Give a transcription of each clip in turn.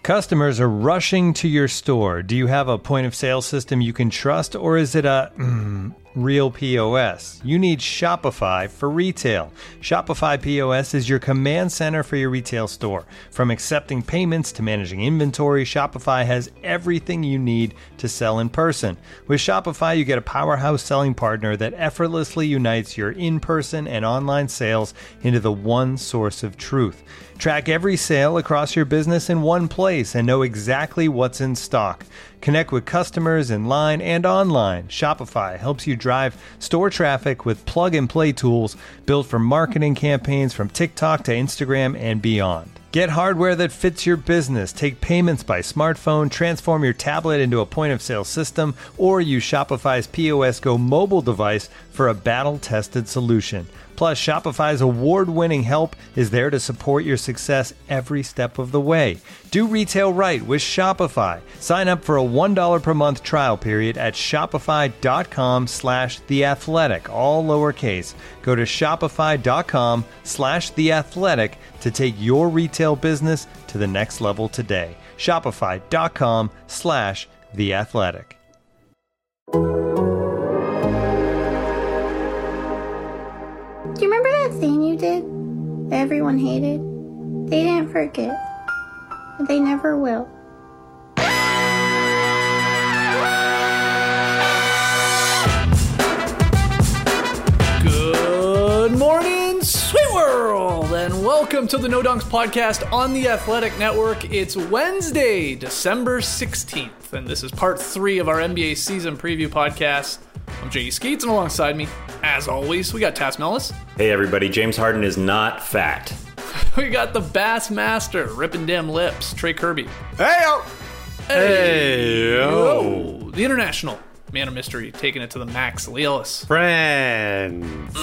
Customers are rushing to your store. Do you have a point of sale system you can trust, or is it a real POS? You need Shopify for retail. Shopify POS is your command center for your retail store. From accepting payments to managing inventory, Shopify has everything you need to sell in person. With Shopify, you get a powerhouse selling partner that effortlessly unites your in-person and online sales into the one source of truth. Track every sale across your business in one place and know exactly what's in stock. Connect with customers in line and online. Shopify helps you drive store traffic with plug-and-play tools built for marketing campaigns from TikTok to Instagram and beyond. Get hardware that fits your business. Take payments by smartphone, transform your tablet into a point-of-sale system, or use Shopify's POS Go mobile device for a battle-tested solution. Plus, Shopify's award-winning help is there to support your success every step of the way. Do retail right with Shopify. Sign up for a $1 per month trial period at shopify.com/theathletic, all lowercase. Go to shopify.com/theathletic to take your retail business to the next level today. Shopify.com/theathletic. Do you remember that thing you did that everyone hated? They didn't forget. But they never will. Good morning, sweet world, and welcome to the No Dunks podcast on the Athletic Network. It's Wednesday, December 16th, and this is part 3 of our NBA season preview podcast. I'm J.D. Skeets, and alongside me, as always, we got Tass Mellis. Hey everybody, James Harden is not fat. We got the Bass Master, ripping them lips, Trey Kirby. Hey-o! Hey-o! The international man of mystery, taking it to the max, Lee Ellis. Friends.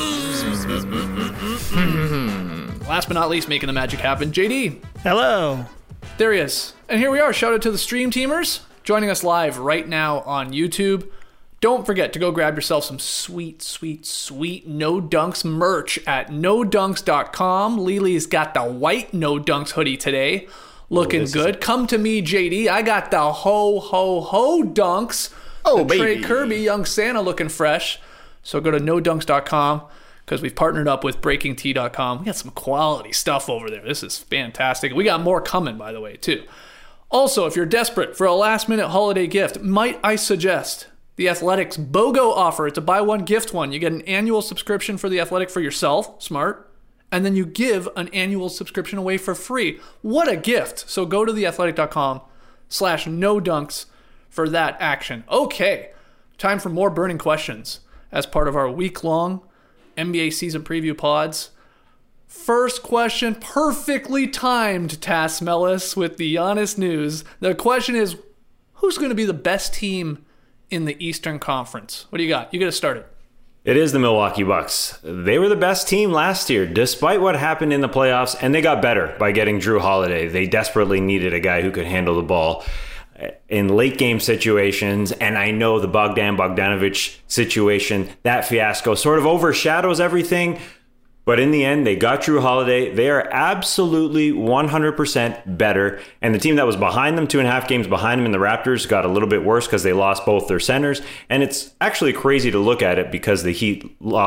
Last but not least, making the magic happen, JD. Hello. There he is. And here we are. Shout out to the stream teamers joining us live right now on YouTube. Don't forget to go grab yourself some sweet, sweet, sweet No Dunks merch at NoDunks.com. Lili's got the white No Dunks hoodie today. Looking good. Come to me, JD. I got the ho, ho, ho dunks. Oh, the baby. Trey Kirby, Young Santa looking fresh. So go to NoDunks.com because we've partnered up with BreakingT.com. We got some quality stuff over there. This is fantastic. We got more coming, by the way, too. Also, if you're desperate for a last-minute holiday gift, might I suggest The Athletic's BOGO offer. It's a buy one, gift one. You get an annual subscription for The Athletic for yourself, smart, and then you give an annual subscription away for free. What a gift. So go to theathletic.com/nodunks for that action. Okay, time for more burning questions as part of our week-long NBA season preview pods. First question, perfectly timed, Tass Mellis, with the Giannis news. The question is, who's going to be the best team in the Eastern Conference? What do you got? You get us started. It is the Milwaukee Bucks. They were the best team last year, despite what happened in the playoffs, and they got better by getting Drew Holiday. They desperately needed a guy who could handle the ball in late game situations, and I know the Bogdanovich situation, that fiasco sort of overshadows everything. But in the end, they got Drew Holiday. They are absolutely 100% better. And the team that was behind them, 2.5 games behind them in the Raptors, got a little bit worse because they lost both their centers. And it's actually crazy to look at it because the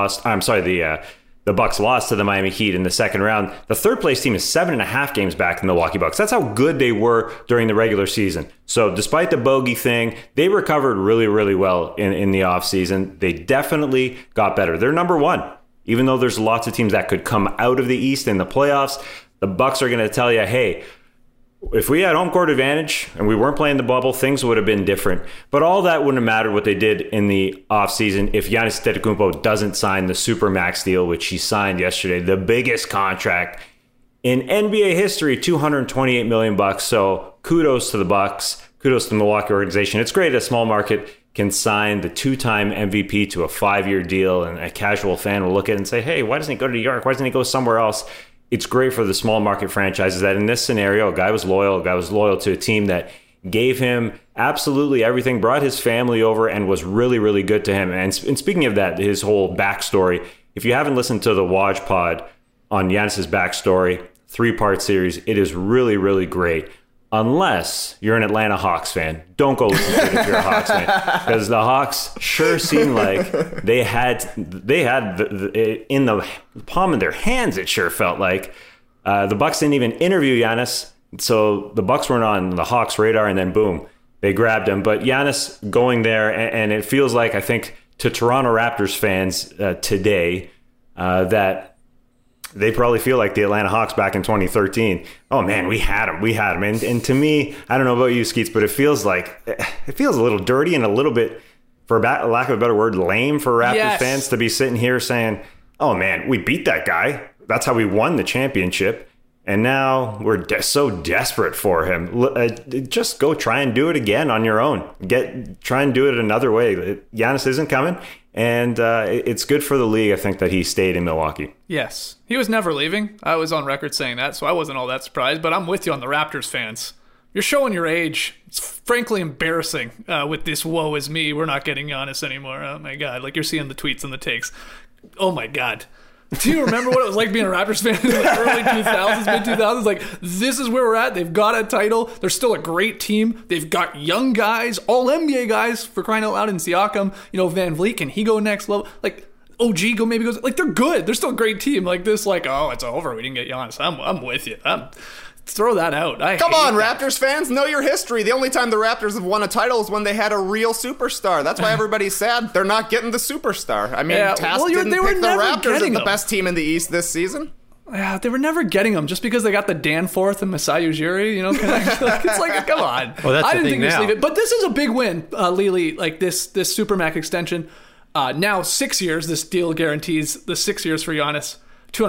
Bucks lost to the Miami Heat in the second round. The third place team is 7.5 games back than the Milwaukee Bucks. That's how good they were during the regular season. So despite the bogey thing, they recovered really, really well in the offseason. They definitely got better. They're number one. Even though there's lots of teams that could come out of the East in the playoffs, the Bucks are going to tell you, hey, if we had home court advantage and we weren't playing the bubble, things would have been different. But all that wouldn't have mattered what they did in the offseason if Giannis Antetokounmpo doesn't sign the Supermax deal, which he signed yesterday, the biggest contract in NBA history, $228 million. So kudos to the Bucks, kudos to the Milwaukee organization. It's great a small market can sign the 2-time MVP to a 5-year deal, and a casual fan will look at it and say, hey, why doesn't he go to New York? Why doesn't he go somewhere else? It's great for the small market franchises that in this scenario, a guy was loyal to a team that gave him absolutely everything, brought his family over, and was really, really good to him. And speaking of that, his whole backstory, if you haven't listened to the Woj Pod on Giannis's backstory, 3-part series, it is really, really great. unless you're an Atlanta Hawks fan. Don't go listen to it if you're a Hawks fan, because the Hawks sure seemed like they had in the palm of their hands. It sure felt like the Bucks didn't even interview Giannis, so the Bucks weren't on the Hawks' radar, and then boom, they grabbed him. But Giannis going there, and it feels like, I think, to Toronto Raptors fans today, that they probably feel like the Atlanta Hawks back in 2013. Oh man, we had him. And to me, I don't know about you, Skeets, but it feels a little dirty and a little bit, for lack of a better word, lame for Raptors fans to be sitting here saying, oh man, we beat that guy. That's how we won the championship. And now we're so desperate for him. Just go try and do it again on your own. Try and do it another way. Giannis isn't coming, and it's good for the league, I think, that he stayed in Milwaukee. Yes. He was never leaving. I was on record saying that, so I wasn't all that surprised. But I'm with you on the Raptors fans. You're showing your age. It's frankly embarrassing with this woe is me. We're not getting Giannis anymore. Oh, my God. Like, you're seeing the tweets and the takes. Oh, my God. Do you remember what it was like being a Raptors fan in the early 2000s, mid-2000s? Like, this is where we're at. They've got a title. They're still a great team. They've got young guys, all NBA guys, for crying out loud, in Siakam. Van Vliet, can he go next level? Like, OG maybe goes. Like, they're good. They're still a great team. Like this, like, oh, it's over. We didn't get Giannis. I'm with you. Throw that out. Come on, Raptors fans, know your history. The only time the Raptors have won a title is when they had a real superstar. That's why everybody's sad. They're not getting the superstar. I mean, Task didn't pick the Raptors as the best team in the East this season. Yeah, they were never getting them just because they got the Danforth and Masai Ujiri, it's like, come on. Well, that's I didn't the think thing just now. leave it. But this is a big win, Lily, like this Supermax extension. Now 6 years, this deal guarantees the 6 years for Giannis.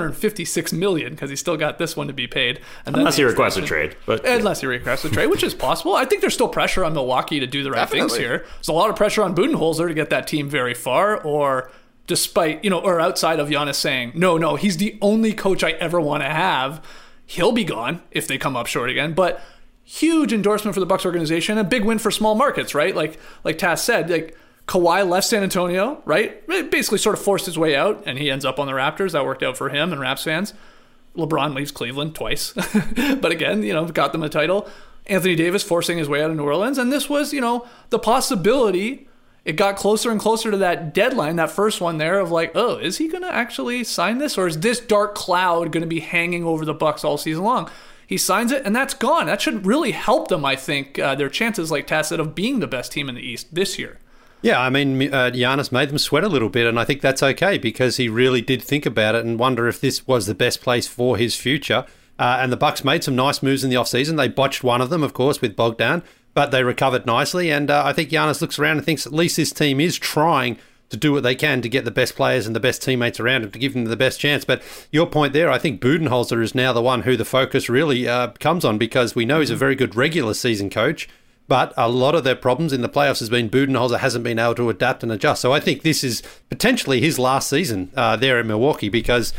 $256 million, because he's still got this one to be paid. And unless he requests a trade. Unless he requests a trade, which is possible. I think there's still pressure on Milwaukee to do the right things here. There's a lot of pressure on Budenholzer to get that team very far, or despite, or outside of Giannis saying, no, he's the only coach I ever want to have. He'll be gone if they come up short again. But huge endorsement for the Bucks organization, a big win for small markets, right? Like Taz said, like, Kawhi left San Antonio, right? It basically sort of forced his way out, and he ends up on the Raptors. That worked out for him and Raps fans. LeBron leaves Cleveland twice. But again, got them a title. Anthony Davis forcing his way out of New Orleans. And this was, the possibility. It got closer and closer to that deadline, that first one there, of like, oh, is he going to actually sign this? Or is this dark cloud going to be hanging over the Bucks all season long? He signs it, and that's gone. That should really help them, I think, their chances, like Taz said, of being the best team in the East this year. Yeah, I mean, Giannis made them sweat a little bit, and I think that's okay because he really did think about it and wonder if this was the best place for his future. And the Bucks made some nice moves in the offseason. They botched one of them, of course, with Bogdan, but they recovered nicely. And I think Giannis looks around and thinks at least this team is trying to do what they can to get the best players and the best teammates around them to give them the best chance. But your point there, I think Budenholzer is now the one who the focus really comes on, because we know he's a very good regular season coach. But a lot of their problems in the playoffs has been Budenholzer hasn't been able to adapt and adjust. So I think this is potentially his last season there in Milwaukee, because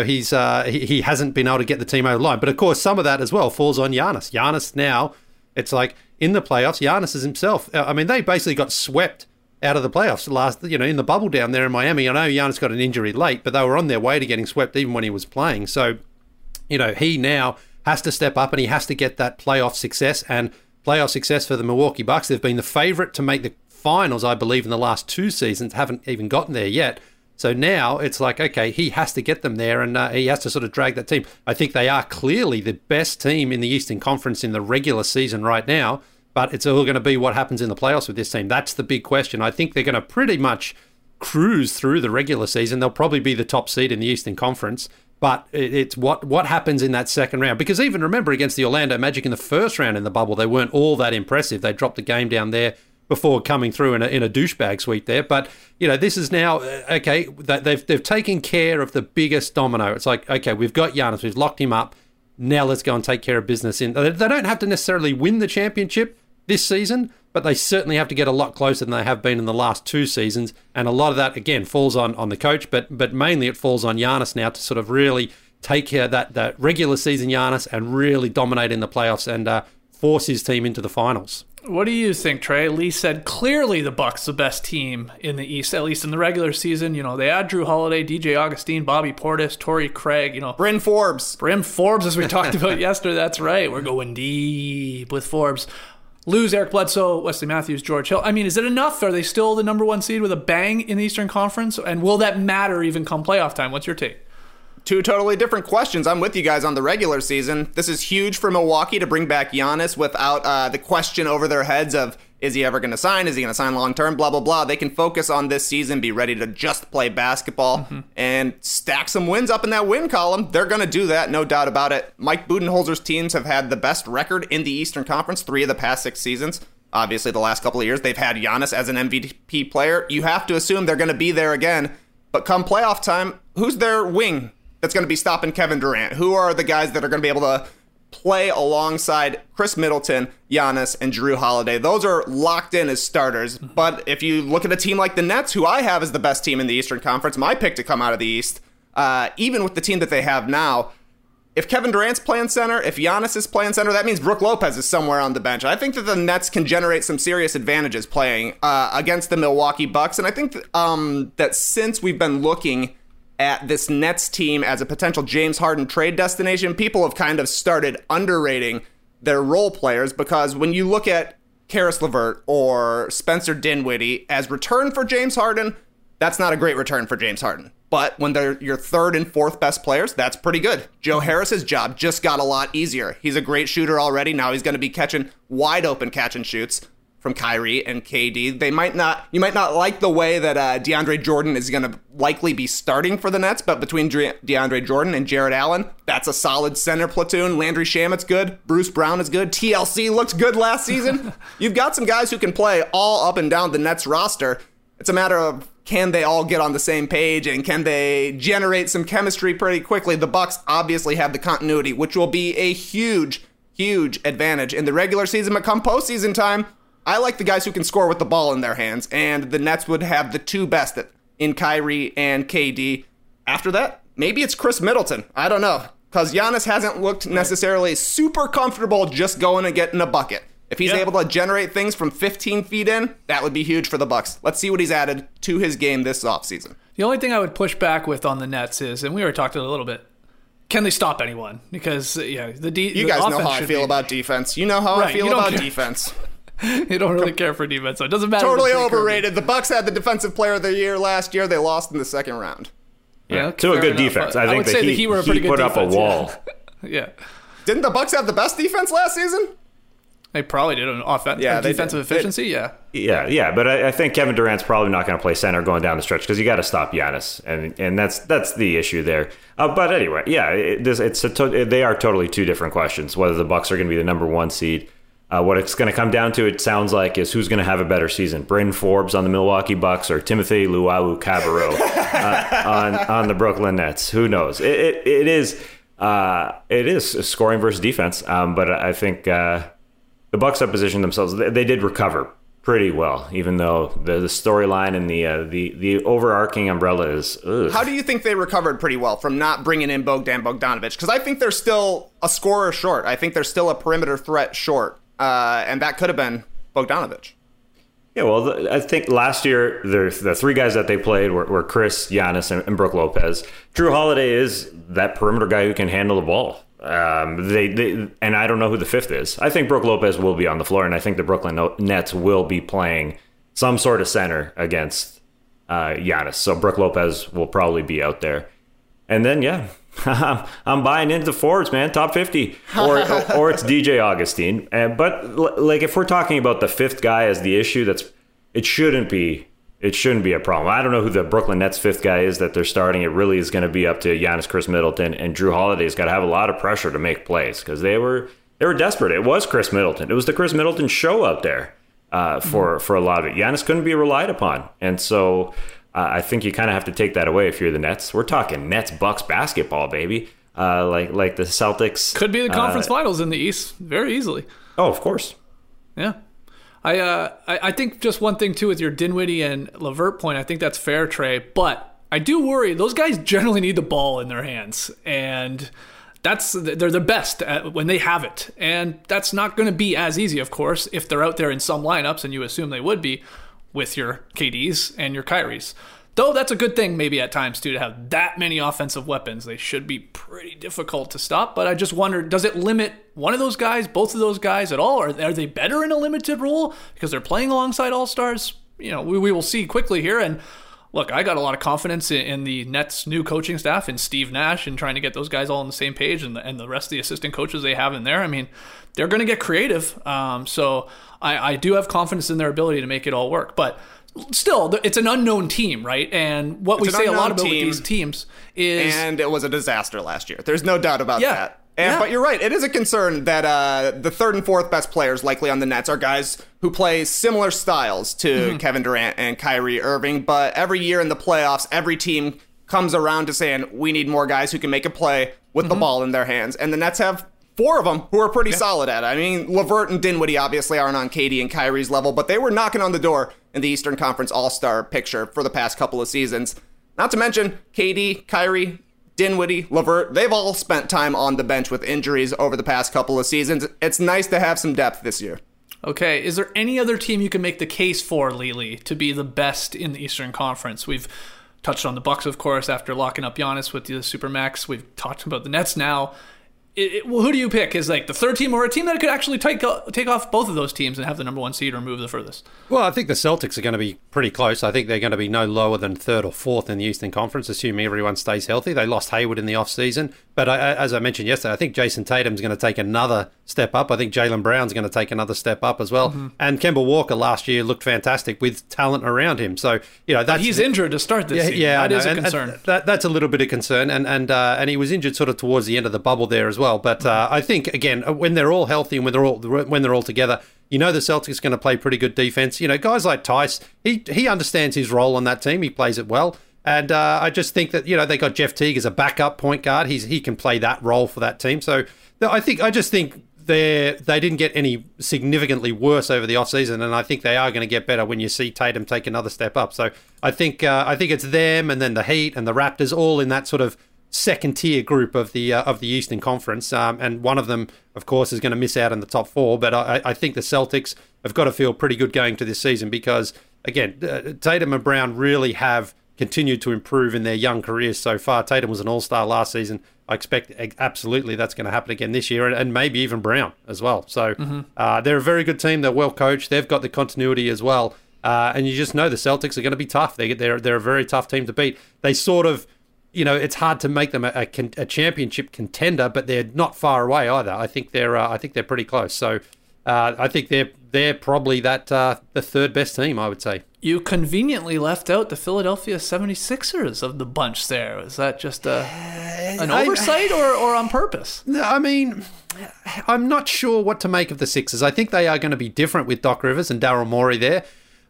he hasn't been able to get the team over the line. But of course, some of that as well falls on Giannis. Giannis now, it's like in the playoffs, Giannis is himself. I mean, they basically got swept out of the playoffs in the bubble down there in Miami. I know Giannis got an injury late, but they were on their way to getting swept even when he was playing. So, he now has to step up and he has to get that playoff success. And playoff success for the Milwaukee Bucks. They've been the favorite to make the finals, I believe, in the last 2 seasons. Haven't even gotten there yet. So now it's like, okay, he has to get them there, and he has to sort of drag that team. I think they are clearly the best team in the Eastern Conference in the regular season right now, but it's all going to be what happens in the playoffs with this team. That's the big question. I think they're going to pretty much cruise through the regular season. They'll probably be the top seed in the Eastern Conference. But it's what happens in that second round. Because even remember against the Orlando Magic in the first round in the bubble, they weren't all that impressive. They dropped the game down there before coming through in a douchebag sweep there. But, this is now, okay, they've taken care of the biggest domino. It's like, okay, we've got Giannis, we've locked him up. Now let's go and take care of business. They don't have to necessarily win the championship this season, but they certainly have to get a lot closer than they have been in the last 2 seasons. And a lot of that, again, falls on the coach, but mainly it falls on Giannis now to sort of really take care of that regular season Giannis and really dominate in the playoffs and force his team into the finals. What do you think, Trey? Lee said clearly the Bucks the best team in the East, at least in the regular season. You know, they had Drew Holiday, DJ Augustine, Bobby Portis, Torrey Craig, you know. Bryn Forbes, as we talked about yesterday. That's right. We're going deep with Forbes. Lose Eric Bledsoe, Wesley Matthews, George Hill. I mean, is it enough? Are they still the number one seed with a bang in the Eastern Conference? And will that matter even come playoff time? What's your take? Two totally different questions. I'm with you guys on the regular season. This is huge for Milwaukee to bring back Giannis without the question over their heads of, is he ever going to sign? Is he going to sign long-term? Blah, blah, blah. They can focus on this season, be ready to just play basketball, and stack some wins up in that win column. They're going to do that, no doubt about it. Mike Budenholzer's teams have had the best record in the Eastern Conference 3 of the past 6 seasons. Obviously, the last couple of years, they've had Giannis as an MVP player. You have to assume they're going to be there again. But come playoff time, who's their wing that's going to be stopping Kevin Durant? Who are the guys that are going to be able to play alongside Chris Middleton, Giannis, and Drew Holiday? Those are locked in as starters. But if you look at a team like the Nets, who I have as the best team in the Eastern Conference, my pick to come out of the East, even with the team that they have now, if Kevin Durant's playing center, if Giannis is playing center, that means Brook Lopez is somewhere on the bench. I think that the Nets can generate some serious advantages playing against the Milwaukee Bucks. And I think that since we've been looking at this Nets team as a potential James Harden trade destination, people have kind of started underrating their role players, because when you look at Karis LeVert or Spencer Dinwiddie as return for James Harden, that's not a great return for James Harden. But when they're your third and fourth best players, that's pretty good. Joe Harris's job just got a lot easier. He's a great shooter already. Now he's going to be catching wide open catch and shoots from Kyrie and KD. You might not like the way that DeAndre Jordan is going to likely be starting for the Nets, but between DeAndre Jordan and Jarrett Allen, that's a solid center platoon. Landry Shamet's good. Bruce Brown is good. TLC looked good last season. You've got some guys who can play all up and down the Nets roster. It's a matter of, can they all get on the same page, and can they generate some chemistry pretty quickly? The Bucks obviously have the continuity, which will be a huge, huge advantage in the regular season. But come postseason time, I like the guys who can score with the ball in their hands, and the Nets would have the two best in Kyrie and KD. After that, maybe it's Chris Middleton. I don't know, because Giannis hasn't looked necessarily super comfortable just going and getting a bucket. If he's able to generate things from 15 feet in, that would be huge for the Bucks. Let's see what he's added to his game this offseason. The only thing I would push back with on the Nets is, and we already talked about it a little bit, can they stop anyone? Because you guys know how I feel about defense. You know how I feel about defense. You don't really care for defense, so it doesn't matter. Totally overrated. The Bucks had the Defensive Player of the Year last year. They lost in the second round. Yeah, to a good defense. I think the Heat were a pretty good defense. Put up a wall. Yeah. Didn't the Bucks have the best defense last season? They probably did on defensive efficiency, Yeah, but I think Kevin Durant's probably not going to play center going down the stretch, because you got to stop Giannis, and that's the issue there. But anyway, they are totally two different questions, whether the Bucks are going to be the number one seed. What it's going to come down to, it sounds like, is who's going to have a better season: Bryn Forbes on the Milwaukee Bucks or Timothy Luwawu-Cabarrot on the Brooklyn Nets. Who knows? It is scoring versus defense, but I think the Bucks have positioned themselves. They did recover pretty well, even though the storyline and the overarching umbrella is. Ugh. How do you think they recovered pretty well from not bringing in Bogdan Bogdanović? Because I think they're still a scorer short. I think they're still a perimeter threat short. And that could have been Bogdanović. Yeah, well, I think last year the three guys that they played were Chris, Giannis, and Brook Lopez. Drew Holiday is that perimeter guy who can handle the ball. And I don't know who the fifth is. I think Brook Lopez will be on the floor, and I think the Brooklyn Nets will be playing some sort of center against Giannis. So Brook Lopez will probably be out there. And then, I'm buying into Forbes, man. Top 50, or it's DJ Augustine. But like, if we're talking about the fifth guy as the issue, it shouldn't be a problem. I don't know who the Brooklyn Nets fifth guy is that they're starting. It really is going to be up to Giannis, Chris Middleton, and Drew Holiday's got to have a lot of pressure to make plays, because they were desperate. It was Chris Middleton. It was the Chris Middleton show out there for a lot of it. Giannis couldn't be relied upon, and so. I think you kind of have to take that away if you're the Nets. We're talking Nets-Bucks basketball, baby. Like the Celtics. Could be the conference finals in the East very easily. Oh, of course. Yeah. I think just one thing, too, with your Dinwiddie and LeVert point, I think that's fair, Trey. But I do worry. Those guys generally need the ball in their hands. And they're the best when they have it. And that's not going to be as easy, of course, if they're out there in some lineups, and you assume they would be with your KDs and your Kyries. Though that's a good thing maybe at times, too, to have that many offensive weapons. They should be pretty difficult to stop. But I just wonder, does it limit one of those guys, both of those guys at all? Or are they better in a limited role because they're playing alongside all-stars? We will see quickly here. And look, I got a lot of confidence in the Nets' new coaching staff, in Steve Nash, and trying to get those guys all on the same page, and the rest of the assistant coaches they have in there. I mean, they're going to get creative. So I do have confidence in their ability to make it all work. But still, it's an unknown team, right? And what we say a lot about with these teams is... And it was a disaster last year. There's no doubt about that. But you're right. It is a concern that the third and fourth best players likely on the Nets are guys who play similar styles to Kevin Durant and Kyrie Irving. But every year in the playoffs, every team comes around to saying, we need more guys who can make a play with the ball in their hands. And the Nets have 4 of them who are pretty solid at it. I mean, LeVert and Dinwiddie obviously aren't on KD and Kyrie's level, but they were knocking on the door in the Eastern Conference All-Star picture for the past couple of seasons. Not to mention KD, Kyrie, Dinwiddie, LeVert, they've all spent time on the bench with injuries over the past couple of seasons. It's nice to have some depth this year. Okay, is there any other team you can make the case for, Lily, to be the best in the Eastern Conference? We've touched on the Bucks, of course, after locking up Giannis with the Supermax. We've talked about the Nets now. Well, who do you pick? Is like the third team, or a team that could actually take off both of those teams and have the number 1 seed or move the furthest? Well, I think the Celtics are going to be pretty close. I think they're going to be no lower than 3rd or 4th in the Eastern Conference, assuming everyone stays healthy. They lost Hayward in the offseason. But as I mentioned yesterday, I think Jason Tatum's going to take another step up. I think Jaylen Brown's going to take another step up as well. And Kemba Walker last year looked fantastic with talent around him. So, that's... He's injured to start this season. That is a concern. That's a little bit of concern. And he was injured sort of towards the end of the bubble there as well. But I think, again, when they're all healthy and when they're all together, the Celtics are going to play pretty good defense. Guys like Tice, he understands his role on that team. He plays it well. And I just think that, they got Jeff Teague as a backup point guard. He can play that role for that team. So I just think they didn't get any significantly worse over the offseason, and I think they are going to get better when you see Tatum take another step up. So I think it's them and then the Heat and the Raptors all in that sort of second tier group of the Eastern Conference, and one of them, of course, is going to miss out in the top 4. But I think the Celtics have got to feel pretty good going to this season because, again, Tatum and Brown really have continued to improve in their young careers so far. Tatum was an all-star last season. I expect absolutely that's going to happen again this year, and maybe even Brown as well. So they're a very good team. They're well coached. They've got the continuity as well, and you just know the Celtics are going to be tough. They're a very tough team to beat. They sort of, it's hard to make them a championship contender, but they're not far away either. I think they're pretty close. So I think they're probably the third best team, I would say. You conveniently left out the Philadelphia 76ers of the bunch there. Is that just an oversight or on purpose? I mean, I'm not sure what to make of the Sixers. I think they are going to be different with Doc Rivers and Daryl Morey there.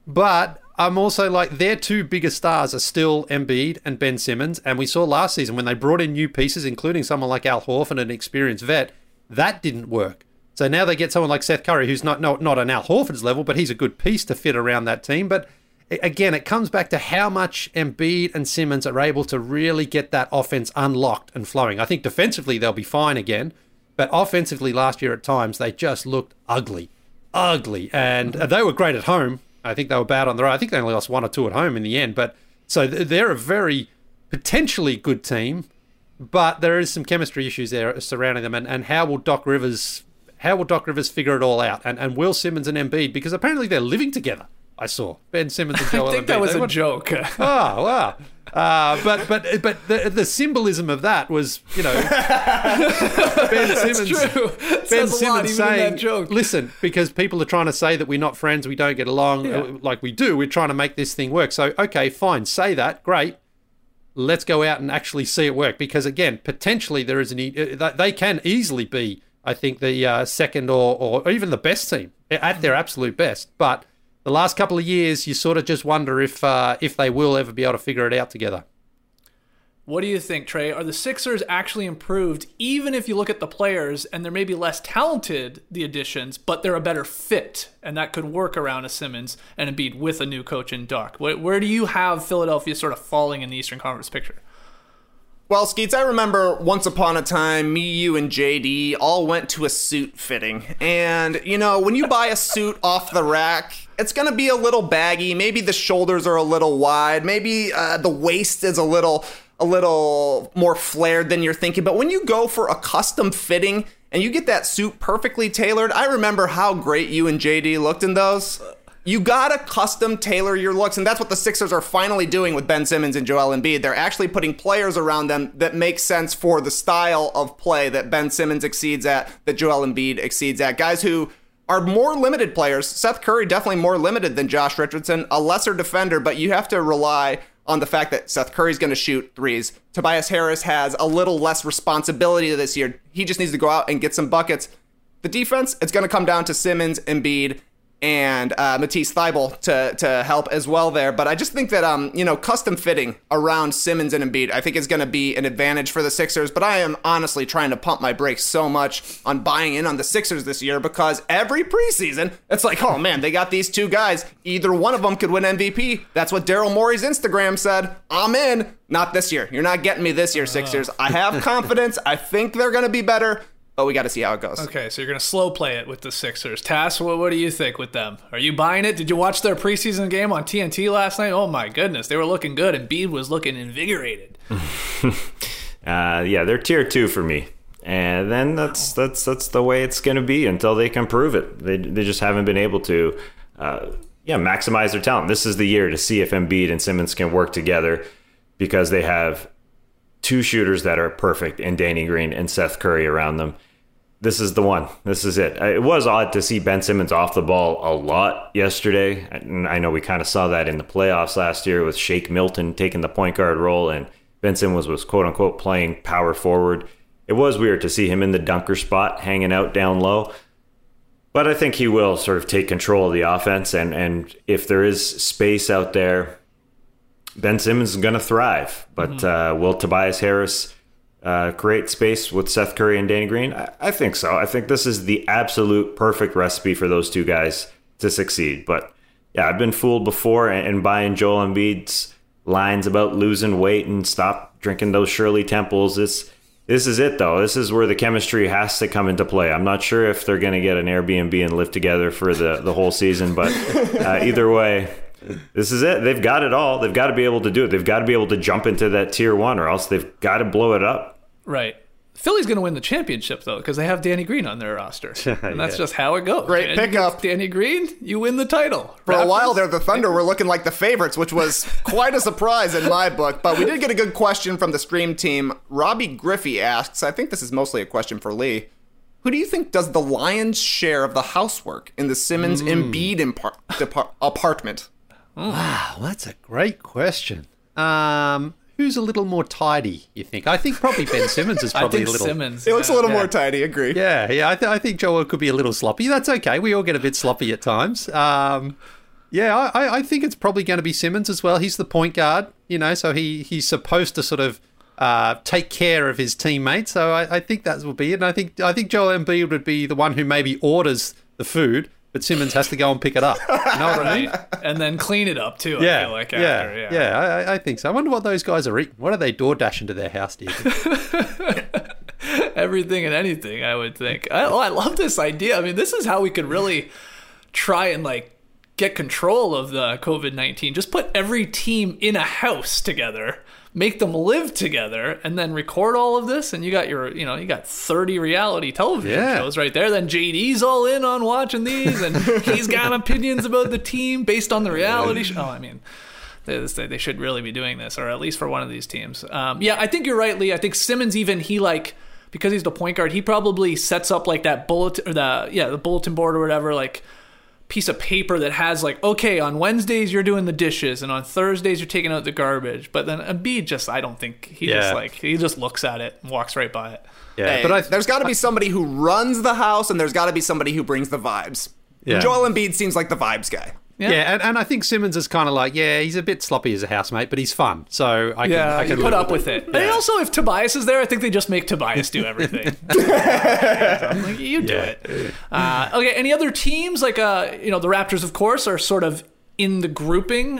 But I'm also like, their 2 biggest stars are still Embiid and Ben Simmons. And we saw last season when they brought in new pieces, including someone like Al Horford, an experienced vet, that didn't work. So now they get someone like Seth Curry, who's not on Al Horford's level, but he's a good piece to fit around that team. But again, it comes back to how much Embiid and Simmons are able to really get that offense unlocked and flowing. I think defensively they'll be fine again, but offensively last year at times they just looked ugly. And they were great at home. I think they were bad on the road. I think they only lost 1 or 2 at home in the end. But so they're a very potentially good team, but there is some chemistry issues there surrounding them. And how will Doc Rivers figure it all out? And Will Simmons and Embiid, because apparently they're living together. I saw Ben Simmons and Joel Embiid. I think that was a joke. Oh, wow. But the symbolism of that was, Ben Simmons saying, listen, because people are trying to say that we're not friends, we don't get along like we do. We're trying to make this thing work. So, okay, fine, say that, great. Let's go out and actually see it work. Because again, potentially there is they can easily be, I think, the second or even the best team at their absolute best. But the last couple of years, you sort of just wonder if they will ever be able to figure it out together. What do you think, Trey? Are the Sixers actually improved, even if you look at the players and they're maybe less talented, the additions, but they're a better fit, and that could work around a Simmons and Embiid with a new coach in Doc? Where do you have Philadelphia sort of falling in the Eastern Conference picture? Well, Skeets, I remember once upon a time, me, you, and JD all went to a suit fitting. And, you know, when you buy a suit off the rack, it's going to be a little baggy. Maybe the shoulders are a little wide. Maybe the waist is a little more flared than you're thinking. But when you go for a custom fitting and you get that suit perfectly tailored, I remember how great you and JD looked in those. You gotta custom tailor your looks, and that's what the Sixers are finally doing with Ben Simmons and Joel Embiid. They're actually putting players around them that make sense for the style of play that Ben Simmons exceeds at, that Joel Embiid exceeds at. Guys who are more limited players. Seth Curry definitely more limited than Josh Richardson, a lesser defender, but you have to rely on the fact that Seth Curry's going to shoot threes. Tobias Harris has a little less responsibility this year. He just needs to go out and get some buckets. The defense, it's going to come down to Simmons, Embiid, and Matisse Thybulle to help as well there. But I just think that, custom fitting around Simmons and Embiid, I think is going to be an advantage for the Sixers. But I am honestly trying to pump my brakes so much on buying in on the Sixers this year because every preseason, it's like, oh man, they got these two guys. Either one of them could win MVP. That's what Daryl Morey's Instagram said. I'm in. Not this year. You're not getting me this year, Sixers. I have confidence. I think they're going to be better. But we got to see how it goes. Okay, so you're going to slow play it with the Sixers. Tass, what do you think with them? Are you buying it? Did you watch their preseason game on TNT last night? Oh my goodness, they were looking good, and Embiid was looking invigorated. Yeah, they're tier 2 for me. And then that's the way it's going to be until they can prove it. They just haven't been able to maximize their talent. This is the year to see if Embiid and Simmons can work together because they have two shooters that are perfect in Danny Green and Seth Curry around them. This is the one. This is it. It was odd to see Ben Simmons off the ball a lot yesterday. And I know we kind of saw that in the playoffs last year with Shake Milton taking the point guard role and Ben Simmons was quote-unquote playing power forward. It was weird to see him in the dunker spot, hanging out down low. But I think he will sort of take control of the offense. And if there is space out there, Ben Simmons is going to thrive. But will Tobias Harris create space with Seth Curry and Danny Green? I think so. I think this is the absolute perfect recipe for those two guys to succeed. But yeah, I've been fooled before and buying Joel Embiid's lines about losing weight and stop drinking those Shirley Temples. This is it, though. This is where the chemistry has to come into play. I'm not sure if they're going to get an Airbnb and live together for the whole season, but either way, this is it. They've got it all. They've got to be able to do it. They've got to be able to jump into that tier 1 or else they've got to blow it up. Right. Philly's going to win the championship, though, because they have Danny Green on their roster. And that's just how it goes. Great pickup. Danny Green, you win the title. For a while there, the Thunder were looking like the favorites, which was quite a surprise in my book. But we did get a good question from the stream team. Robbie Griffey asks, I think this is mostly a question for Lee, who do you think does the lion's share of the housework in the Simmons Embiid apartment? Wow, that's a great question. Who's a little more tidy, you think? I think probably Ben Simmons is probably a little... Simmons. He looks a little more tidy, agree. Yeah, I think Joel could be a little sloppy. That's okay. We all get a bit sloppy at times. I think it's probably going to be Simmons as well. He's the point guard, so he's supposed to sort of take care of his teammates. So I think that will be it. And I think Joel Embiid would be the one who maybe orders the food, but Simmons has to go and pick it up. You know what I mean? And then clean it up, too, I feel like, after. Yeah, I think so. I wonder what those guys are eating. What are they door dashing to their house, do you think? Everything and anything, I would think. I love this idea. I mean, this is how we could really try and, get control of the COVID-19. Just put every team in a house together, make them live together, and then record all of this, and you got you got 30 reality television shows right there. Then JD's all in on watching these, and he's got opinions about the team based on the reality show. I mean, they should really be doing this, or at least for one of these teams. I think you're right, Lee. I think Simmons, because he's the point guard, he probably sets up that bulletin, or the bulletin board or whatever, piece of paper that has okay, on Wednesdays you're doing the dishes and on Thursdays you're taking out the garbage. But then Embiid I don't think he just looks at it and walks right by it. Yeah, hey, but there's got to be somebody who runs the house and there's got to be somebody who brings the vibes. Yeah. Joel Embiid seems like the vibes guy. Yeah, and I think Simmons is kind of he's a bit sloppy as a housemate, but he's fun. So I can put up with it. And also, if Tobias is there, I think they just make Tobias do everything. You do it. Okay, any other teams? The Raptors, of course, are sort of in the grouping,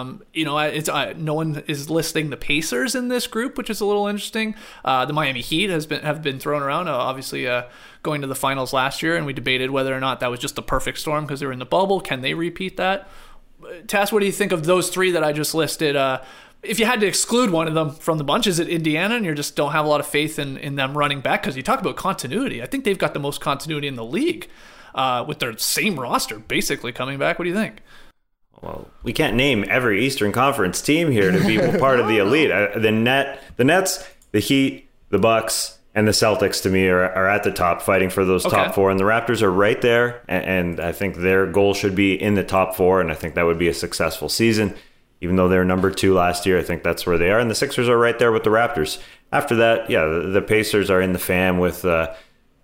no one is listing the Pacers in this group, which is a little interesting. The Miami Heat have been thrown around, obviously going to the finals last year, and we debated whether or not that was just the perfect storm because they were in the bubble. Can they repeat that? Tass, what do you think of those three that I just listed? If you had to exclude one of them from the bunch, is it Indiana, and you just don't have a lot of faith in them running back? Because you talk about continuity. I think they've got the most continuity in the league with their same roster basically coming back. What do you think? Well, we can't name every Eastern Conference team here to be part of the elite. The Nets, the Heat, the Bucks, and the Celtics, to me, are at the top, fighting for those top four. And the Raptors are right there, and I think their goal should be in the top four, and I think that would be a successful season. Even though they were number 2 last year, I think that's where they are. And the Sixers are right there with the Raptors. After that, the Pacers are in the fam with the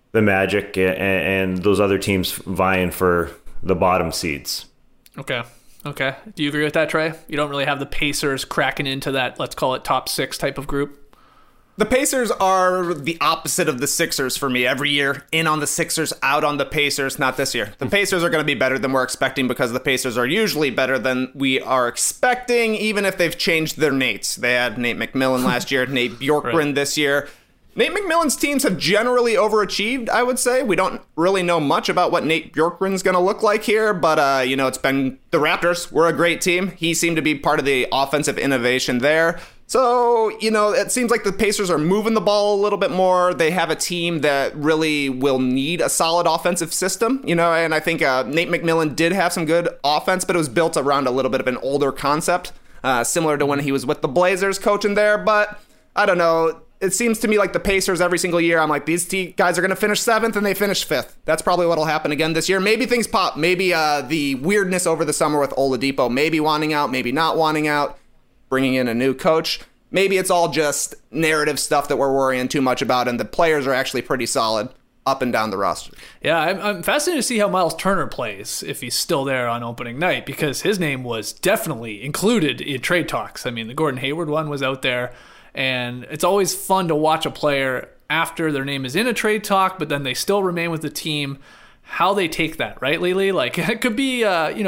Magic and those other teams vying for the bottom seeds. Okay. Do you agree with that, Trey? You don't really have the Pacers cracking into that, let's call it top 6 type of group? The Pacers are the opposite of the Sixers for me every year. In on the Sixers, out on the Pacers. Not this year. The Pacers are going to be better than we're expecting because the Pacers are usually better than we are expecting, even if they've changed their Nates. They had Nate McMillan last year, Nate Bjorkgren this year. Nate McMillan's teams have generally overachieved, I would say. We don't really know much about what Nate Bjorkgren's going to look like here, but, it's been the Raptors were a great team. He seemed to be part of the offensive innovation there. So, it seems like the Pacers are moving the ball a little bit more. They have a team that really will need a solid offensive system, and I think Nate McMillan did have some good offense, but it was built around a little bit of an older concept, similar to when he was with the Blazers coaching there. But I don't know. It seems to me like the Pacers every single year, I'm like, these guys are going to finish 7th and they finish 5th. That's probably what will happen again this year. Maybe things pop. Maybe the weirdness over the summer with Oladipo, maybe wanting out, maybe not wanting out, bringing in a new coach. Maybe it's all just narrative stuff that we're worrying too much about, and the players are actually pretty solid up and down the roster. Yeah, I'm fascinated to see how Miles Turner plays if he's still there on opening night, because his name was definitely included in trade talks. I mean, the Gordon Hayward one was out there, and it's always fun to watch a player after their name is in a trade talk, but then they still remain with the team. How they take that, right, Lily? Like, it could be, good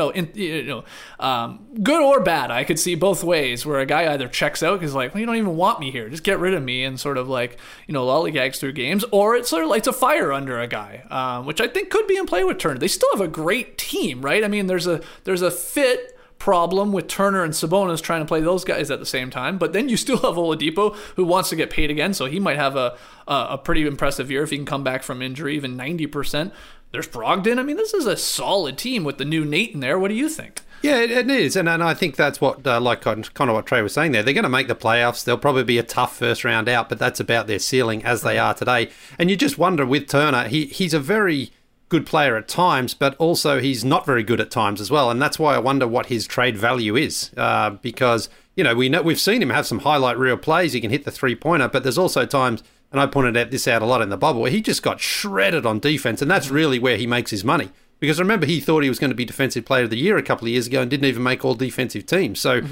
or bad. I could see both ways, where a guy either checks out because, like, well, you don't even want me here, just get rid of me, and sort of like, lollygags through games, or it's sort of lights a fire under a guy, which I think could be in play with Turner. They still have a great team, right? I mean, there's a fit problem with Turner and Sabonis trying to play those guys at the same time, but then you still have Oladipo, who wants to get paid again, so he might have a pretty impressive year if he can come back from injury, even 90%. There's Brogdon. I mean, this is a solid team with the new Nate in there. What do you think? Yeah, it is. And I think that's what, like kind of what Trey was saying there. They're going to make the playoffs. They'll probably be a tough first round out, but that's about their ceiling as they are today. And you just wonder with Turner, he's a very good player at times, but also he's not very good at times as well. And that's why I wonder what his trade value is, because, we've seen him have some highlight reel plays. He can hit the 3-pointer, but there's also times, and I pointed this out a lot in the bubble, where he just got shredded on defense, and that's really where he makes his money. Because remember, he thought he was going to be Defensive Player of the Year a couple of years ago and didn't even make all defensive teams. So,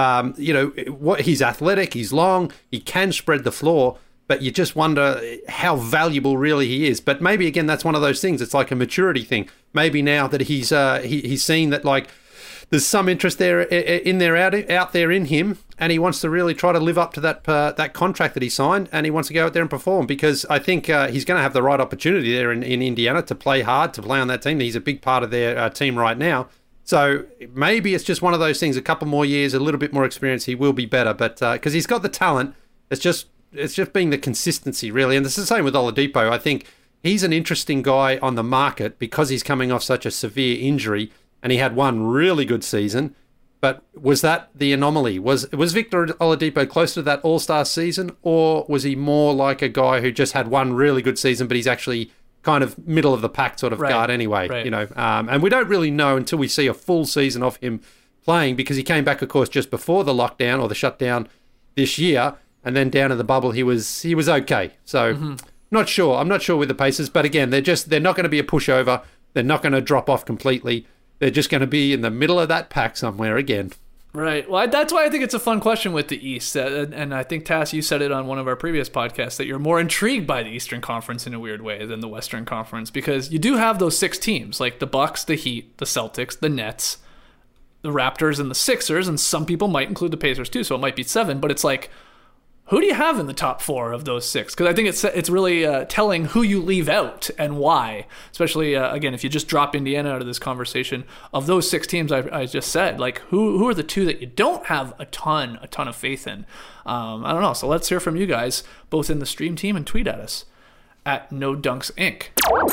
he's athletic, he's long, he can spread the floor, but you just wonder how valuable really he is. But maybe, again, that's one of those things. It's like a maturity thing. Maybe now that he's seen that, like, there's some interest there out there in him, and he wants to really try to live up to that contract that he signed, and he wants to go out there and perform, because I think he's going to have the right opportunity there in Indiana to play hard, to play on that team. He's a big part of their team right now. So maybe it's just one of those things, a couple more years, a little bit more experience, he will be better. But because he's got the talent, it's just being the consistency, really. And it's the same with Oladipo. I think he's an interesting guy on the market because he's coming off such a severe injury, and he had one really good season. But was that the anomaly? Was Victor Oladipo close to that All-Star season, or was he more like a guy who just had one really good season, but he's actually kind of middle of the pack sort of guard anyway? Right. And we don't really know until we see a full season of him playing, because he came back, of course, just before the lockdown or the shutdown this year, and then down in the bubble he was okay. So not sure. I'm not sure with the Pacers, but again, they're not going to be a pushover. They're not going to drop off completely. They're just going to be in the middle of that pack somewhere again. Right. Well, that's why I think it's a fun question with the East. And I think, Tass, you said it on one of our previous podcasts, that you're more intrigued by the Eastern Conference in a weird way than the Western Conference, because you do have those 6 teams, like the Bucks, the Heat, the Celtics, the Nets, the Raptors and the Sixers, and some people might include the Pacers too, so it might be 7, but it's like, who do you have in the top 4 of those 6? Because I think it's really telling who you leave out and why. Especially, again, if you just drop Indiana out of this conversation, of those 6 teams I just said, like, who are the 2 that you don't have a ton of faith in? I don't know. So let's hear from you guys, both in the stream team and tweet at us at No Dunks Inc. All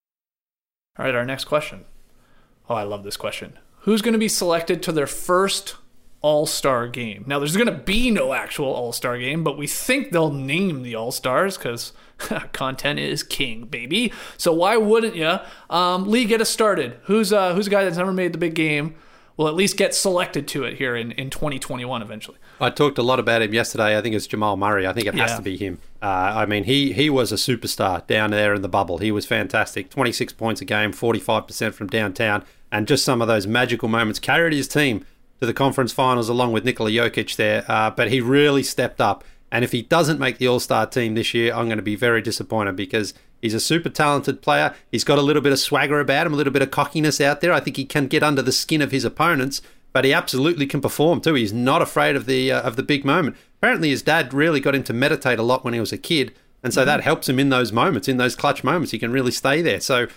right, our next question. Oh, I love this question. Who's going to be selected to their first All-Star game? Now, there's going to be no actual All-Star game, but we think they'll name the All-Stars because content is king, baby. So why wouldn't you? Lee, get us started. Who's a guy that's never made the big game will at least get selected to it here in 2021 eventually? I talked a lot about him yesterday. I think it's Jamal Murray. I think it has to be him. I mean, he was a superstar down there in the bubble. He was fantastic. 26 points a game, 45% from downtown, and just some of those magical moments. Carried his team to the conference finals along with Nikola Jokic there, but he really stepped up. And if he doesn't make the All-Star team this year, I'm going to be very disappointed because he's a super talented player. He's got a little bit of swagger about him, a little bit of cockiness out there. I think he can get under the skin of his opponents, but he absolutely can perform too. He's not afraid of the big moment. Apparently his dad really got him to meditate a lot when he was a kid, and so that helps him in those moments, in those clutch moments. He can really stay there. So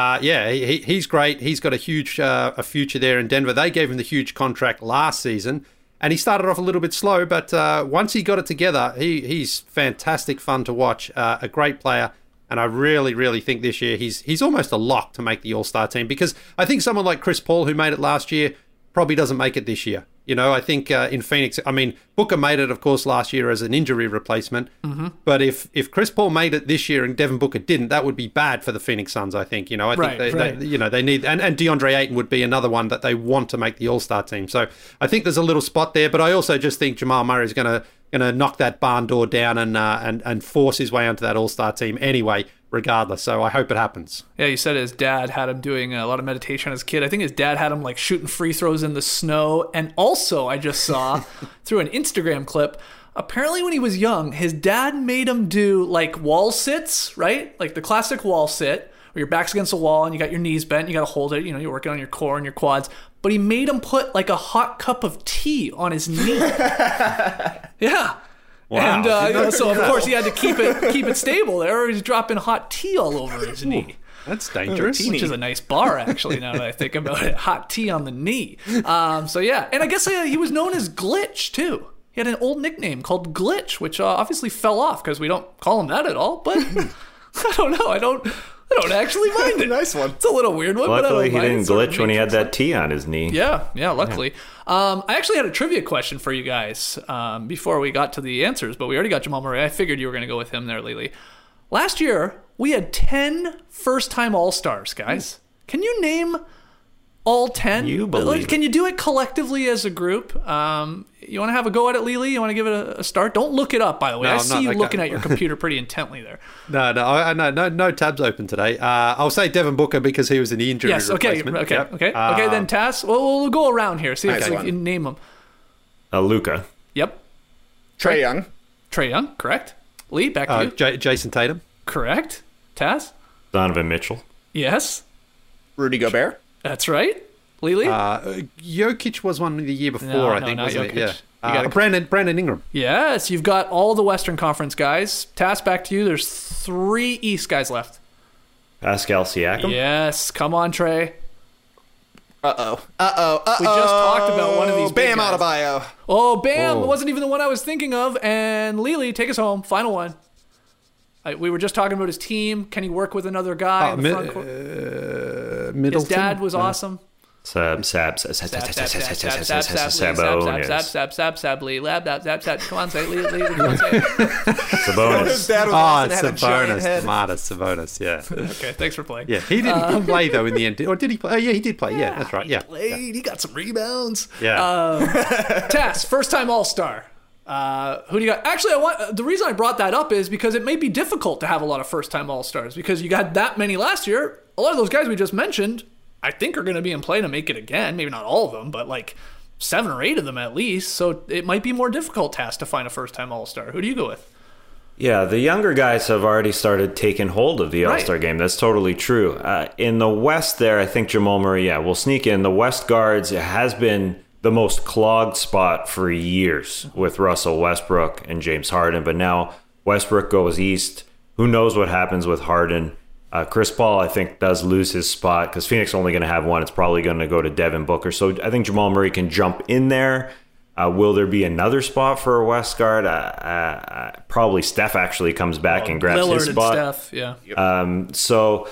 he's great. He's got a huge a future there in Denver. They gave him the huge contract last season, and he started off a little bit slow, but once he got it together, he's fantastic fun to watch, a great player, and I really, really think this year he's almost a lock to make the All-Star team, because I think someone like Chris Paul, who made it last year, probably doesn't make it this year. You know, I think in Phoenix, I mean, Booker made it, of course, last year as an injury replacement. Mm-hmm. But if Chris Paul made it this year and Devin Booker didn't, that would be bad for the Phoenix Suns, I think. You know, I think they need, and DeAndre Ayton would be another one that they want to make the All-Star team. So I think there's a little spot there, but I also just think Jamal Murray is going to knock that barn door down and force his way onto that All-Star team anyway, regardless. So I hope it happens. Yeah, you said his dad had him doing a lot of meditation as a kid. I think his dad had him like shooting free throws in the snow. And also, I just saw through an Instagram clip, apparently when he was young, his dad made him do like wall sits, right? Like the classic wall sit where your back's against the wall and you got your knees bent, you got to hold it, you know, you're working on your core and your quads. But he made him put like a hot cup of tea on his knee. Yeah. Wow. And so, of course, he had to keep it stable there, or he's dropping hot tea all over his knee. That's dangerous. Which is a nice bar, actually, now that I think about it. Hot tea on the knee. So, yeah. And I guess he was known as Glitch, too. He had an old nickname called Glitch, which obviously fell off because we don't call him that at all. But I don't know. I don't actually mind it. Nice one. It's a little weird one. Luckily, but I don't he didn't glitch when he had that tea on his knee. Yeah, luckily. I actually had a trivia question for you guys before we got to the answers, but we already got Jamal Murray. I figured you were going to go with him there, Lily. Last year, we had 10 first-time All-Stars, guys. Can you name all 10? You believe Can you do it collectively as a group? You want to have a go at it, Lily? You want to give it a start? Don't look it up, by the way. I see you looking at your computer pretty intently there. No tabs open today. I'll say Devin Booker because he was an injury replacement. Okay, then Taz. We'll go around here. See if you can name them. Luka. Yep. Trae Young. Trae Young, correct. Lee, back to you. Jason Tatum. Correct. Taz. Donovan Mitchell. Yes. Rudy Gobert. That's right. Lily? Jokic was one the year before, I think, wasn't it? Yeah. Brandon Ingram. Yes, you've got all the Western Conference guys. Task, back to you. There's 3 East guys left. Pascal Siakam. Yes, come on, Trey. Uh-oh. We just talked about one of these Bam big guys. Adebayo. Oh, Bam. It wasn't even the one I was thinking of. And Lily, take us home. Final one. We were just talking about his team. Can he work with another guy in the front court? Middleton. His dad was awesome. Sabonis. Come on, say it. Come on, say it. Sabonis. His dad was awesome. Had a giant head. Sabonis, yeah. Okay, thanks for playing. Yeah, he didn't play, though, in the end. Or did he play? Oh, yeah, he did play. Yeah, that's right. Yeah. He played. He got some rebounds. Yeah. Tass, first-time All-Star. Who do you got? Actually, the reason I brought that up is because it may be difficult to have a lot of first-time All-Stars because you got that many last year. A lot of those guys we just mentioned, I think, are going to be in play to make it again. Maybe not all of them, but like 7 or 8 of them at least. So it might be more difficult task to find a first-time All-Star. Who do you go with? Yeah, the younger guys have already started taking hold of the All-Star game. That's totally true. In the West there, I think Jamal Murray, will sneak in. The West guards, it has been the most clogged spot for years with Russell Westbrook and James Harden. But now Westbrook goes east. Who knows what happens with Harden? Chris Paul, I think, does lose his spot because Phoenix is only going to have one. It's probably going to go to Devin Booker. So I think Jamal Murray can jump in there. Will there be another spot for a West guard? Probably Steph actually comes back and grabs Lillard his spot. And Steph, So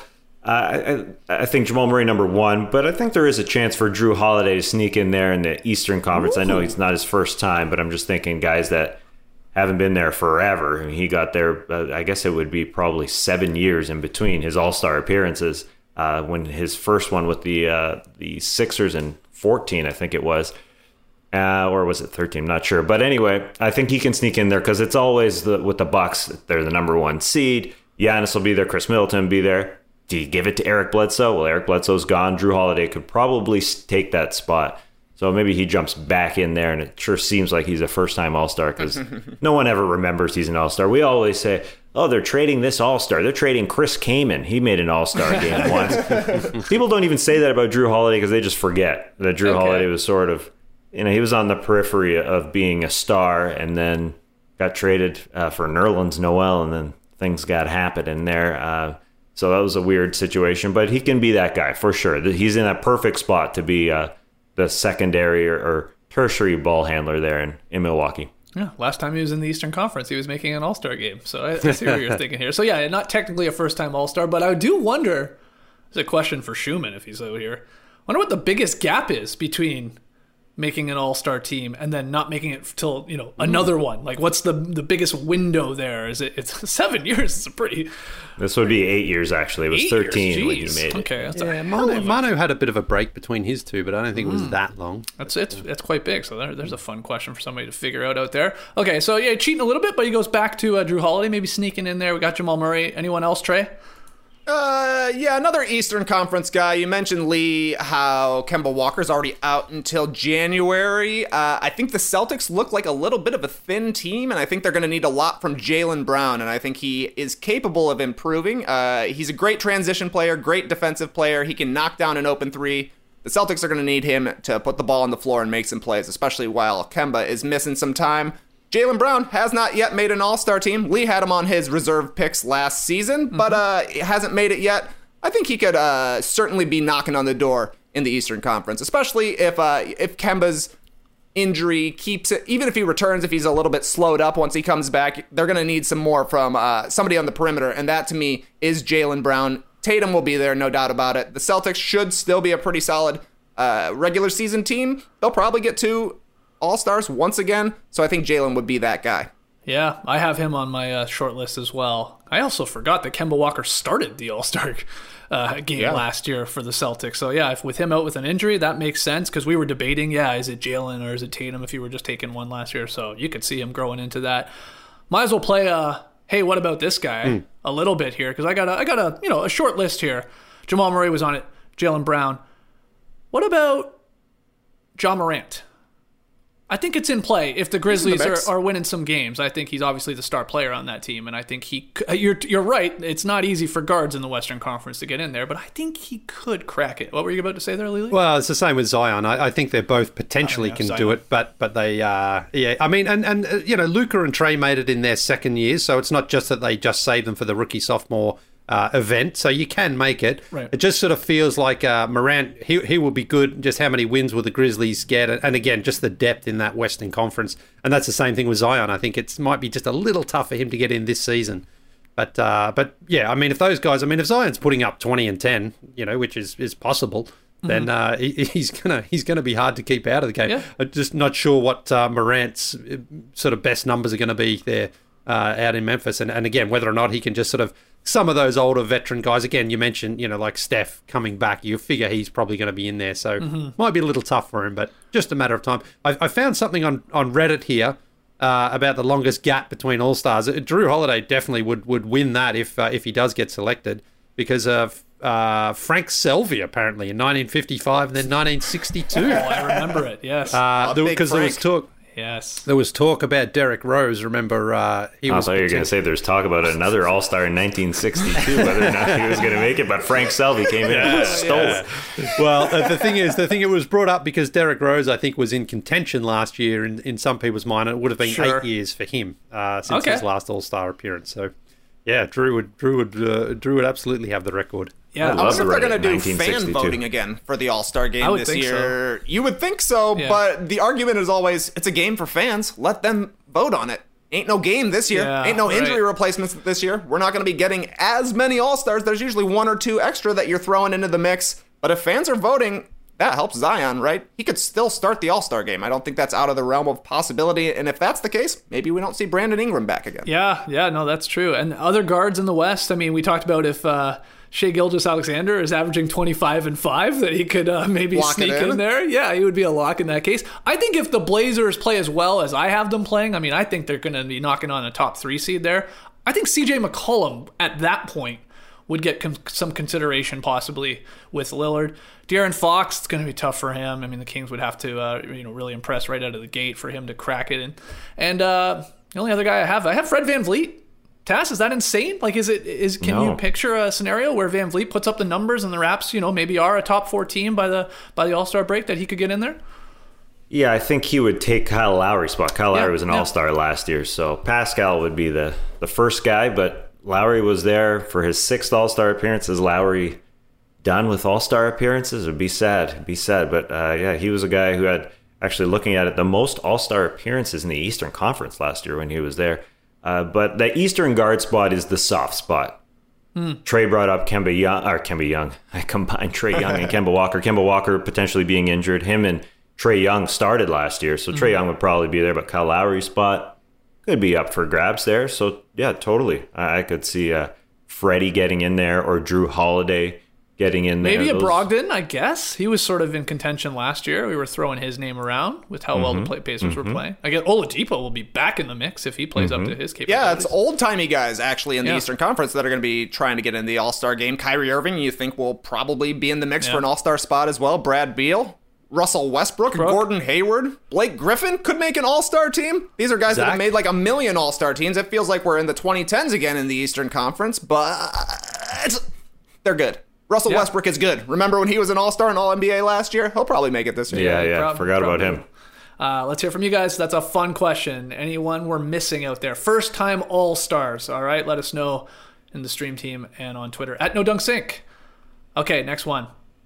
I think Jamal Murray number one, but I think there is a chance for Jrue Holiday to sneak in there in the Eastern Conference. Ooh. I know it's not his first time, but I'm just thinking guys that haven't been there forever. He got there, I guess it would be probably 7 years in between his All-Star appearances. When his first one with the Sixers in 14, I think it was. Or was it 13? I'm not sure. But anyway, I think he can sneak in there because it's always with the Bucks. They're the number one seed. Giannis will be there. Chris Middleton will be there. Do you give it to Eric Bledsoe? Well, Eric Bledsoe's gone. Jrue Holiday could probably take that spot. So maybe he jumps back in there, and it sure seems like he's a first-time All-Star because no one ever remembers he's an All-Star. We always say, oh, they're trading this All-Star. They're trading Chris Kaman. He made an All-Star game once. People don't even say that about Jrue Holiday because they just forget that Jrue Holiday was sort of... he was on the periphery of being a star and then got traded for Nerlens Noel, and then things got happening there. So that was a weird situation, but he can be that guy for sure. He's in a perfect spot to be the secondary or tertiary ball handler there in Milwaukee. Yeah, last time he was in the Eastern Conference, he was making an All-Star game. So I see what you're thinking here. So yeah, not technically a first-time All-Star, but I do wonder, there's a question for Schumann if he's over here, I wonder what the biggest gap is between making an All-Star team and then not making it till another one. Like, what's the biggest window there? It's 7 years? It's a pretty... This would be 8 years, actually. It was 13 when you made it. Okay, Manu had a bit of a break between his two, but I don't think it was that long. It's quite big, so there's a fun question for somebody to figure out there. Okay, so yeah, cheating a little bit, but he goes back to Jrue Holiday, maybe sneaking in there. We got Jamal Murray. Anyone else, Trey? Another Eastern Conference guy. You mentioned, Lee, how Kemba Walker's already out until January. I think the Celtics look like a little bit of a thin team, and I think they're going to need a lot from Jaylen Brown, and I think he is capable of improving. He's a great transition player, great defensive player. He can knock down an open three. The Celtics are going to need him to put the ball on the floor and make some plays, especially while Kemba is missing some time. Jaylen Brown has not yet made an All-Star team. Lee had him on his reserve picks last season, but hasn't made it yet. I think he could certainly be knocking on the door in the Eastern Conference, especially if Kemba's injury keeps it. Even if he returns, if he's a little bit slowed up once he comes back, they're going to need some more from somebody on the perimeter, and that to me is Jaylen Brown. Tatum will be there, no doubt about it. The Celtics should still be a pretty solid regular season team. They'll probably get to All-Stars once again, so I think Jaylen would be that guy. Yeah, I have him on my short list as well. I also forgot that Kemba Walker started the All-Star game last year for the Celtics. So yeah, with him out with an injury, that makes sense because we were debating, is it Jaylen or is it Tatum if you were just taking one last year? So you could see him growing into that. Might as well play hey, what about this guy a little bit here because I got a short list here. Jamal Murray was on it, Jaylen Brown. What about Ja Morant? I think it's in play if the Grizzlies are winning some games. I think he's obviously the star player on that team, and I think you're right. It's not easy for guards in the Western Conference to get in there, but I think he could crack it. What were you about to say there, Lily? Well, it's the same with Zion. I think they both potentially can do it, but they I mean, and Luka and Trey made it in their second years, so it's not just that they just saved them for the rookie sophomore event, so you can make it. Right. It just sort of feels like Morant, he will be good. Just how many wins will the Grizzlies get? And again, just the depth in that Western Conference. And that's the same thing with Zion. I think it might be just a little tough for him to get in this season. But yeah, I mean, if those guys, if Zion's putting up 20 and 10, which is possible, then he's gonna be hard to keep out of the game. Yeah. I'm just not sure what Morant's sort of best numbers are going to be there out in Memphis. And again, whether or not he can just sort of some of those older veteran guys, again, you mentioned, like Steph coming back, you figure he's probably going to be in there. So might be a little tough for him, but just a matter of time. I found something on Reddit here about the longest gap between All-Stars. Jrue Holiday definitely would win that if he does get selected because of Frank Selvey, apparently, in 1955 and then 1962. I remember it, yes. Because there was talk. Yes. There was talk about Derek Rose. Remember, I thought you were going to say there's talk about another All-Star in 1962, whether or not he was going to make it, but Frank Selby came in and stole it. Well, the thing it was brought up because Derek Rose, I think, was in contention last year in some people's mind. It would have been 8 years for him since his last All-Star appearance. So, yeah, Drew would absolutely have the record. Yeah, I wonder if they're going to do fan voting again for the All-Star game this year. So. You would think so, but the argument is always, it's a game for fans. Let them vote on it. Ain't no game this year. Ain't no injury replacements this year. We're not going to be getting as many All-Stars. There's usually 1 or 2 extra that you're throwing into the mix. But if fans are voting, that helps Zion, right? He could still start the All-Star game. I don't think that's out of the realm of possibility. And if that's the case, maybe we don't see Brandon Ingram back again. Yeah, no, that's true. And other guards in the West, I mean, we talked about if Shai Gilgeous-Alexander is averaging 25 and 5, that he could maybe sneak in there. Yeah, he would be a lock in that case. I think if the Blazers play as well as I have them playing, I mean, I think they're going to be knocking on a top 3 seed there. I think CJ McCollum at that point would get some consideration possibly with Lillard. De'Aaron Fox, it's going to be tough for him. I mean, the Kings would have to really impress right out of the gate for him to crack it. And the only other guy I have Fred VanVleet. Tass, is that insane? Like, can you picture a scenario where VanVleet puts up the numbers and the Raps, maybe are a top 4 team by the All-Star break, that he could get in there? Yeah, I think he would take Kyle Lowry's spot. Kyle Lowry was an All-Star last year, so Pascal would be the first guy, but Lowry was there for his 6th All-Star appearance. Is Lowry done with All-Star appearances? It would be sad. But he was a guy who had, actually looking at it, the most All-Star appearances in the Eastern Conference last year when he was there. But the Eastern guard spot is the soft spot. Trey brought up Kemba Young. I combined Trey Young and Kemba Walker. Kemba Walker potentially being injured. Him and Trey Young started last year, so Trey Young would probably be there. But Kyle Lowry's spot could be up for grabs there. So, yeah, totally. I could see Freddie getting in there or Drew Holiday getting in there. Maybe a Brogdon, I guess. He was sort of in contention last year. We were throwing his name around with how well the Pacers were playing. I guess Oladipo will be back in the mix if he plays up to his capabilities. Yeah, it's old-timey guys, actually, in the Eastern Conference that are going to be trying to get in the All-Star game. Kyrie Irving, you think, will probably be in the mix for an All-Star spot as well. Brad Beal, Russell Westbrook, Gordon Hayward, Blake Griffin could make an All-Star team. These are guys that have made like 1 million All-Star teams. It feels like we're in the 2010s again in the Eastern Conference, but they're good. Russell Westbrook is good. Remember when he was an All-Star and All-NBA last year? He'll probably make it this year. Yeah. Forgot about him. Let's hear from you guys. That's a fun question. Anyone we're missing out there? First-time All-Stars, all right? Let us know in the stream team and on Twitter, @NoDunkSync. Okay, next one.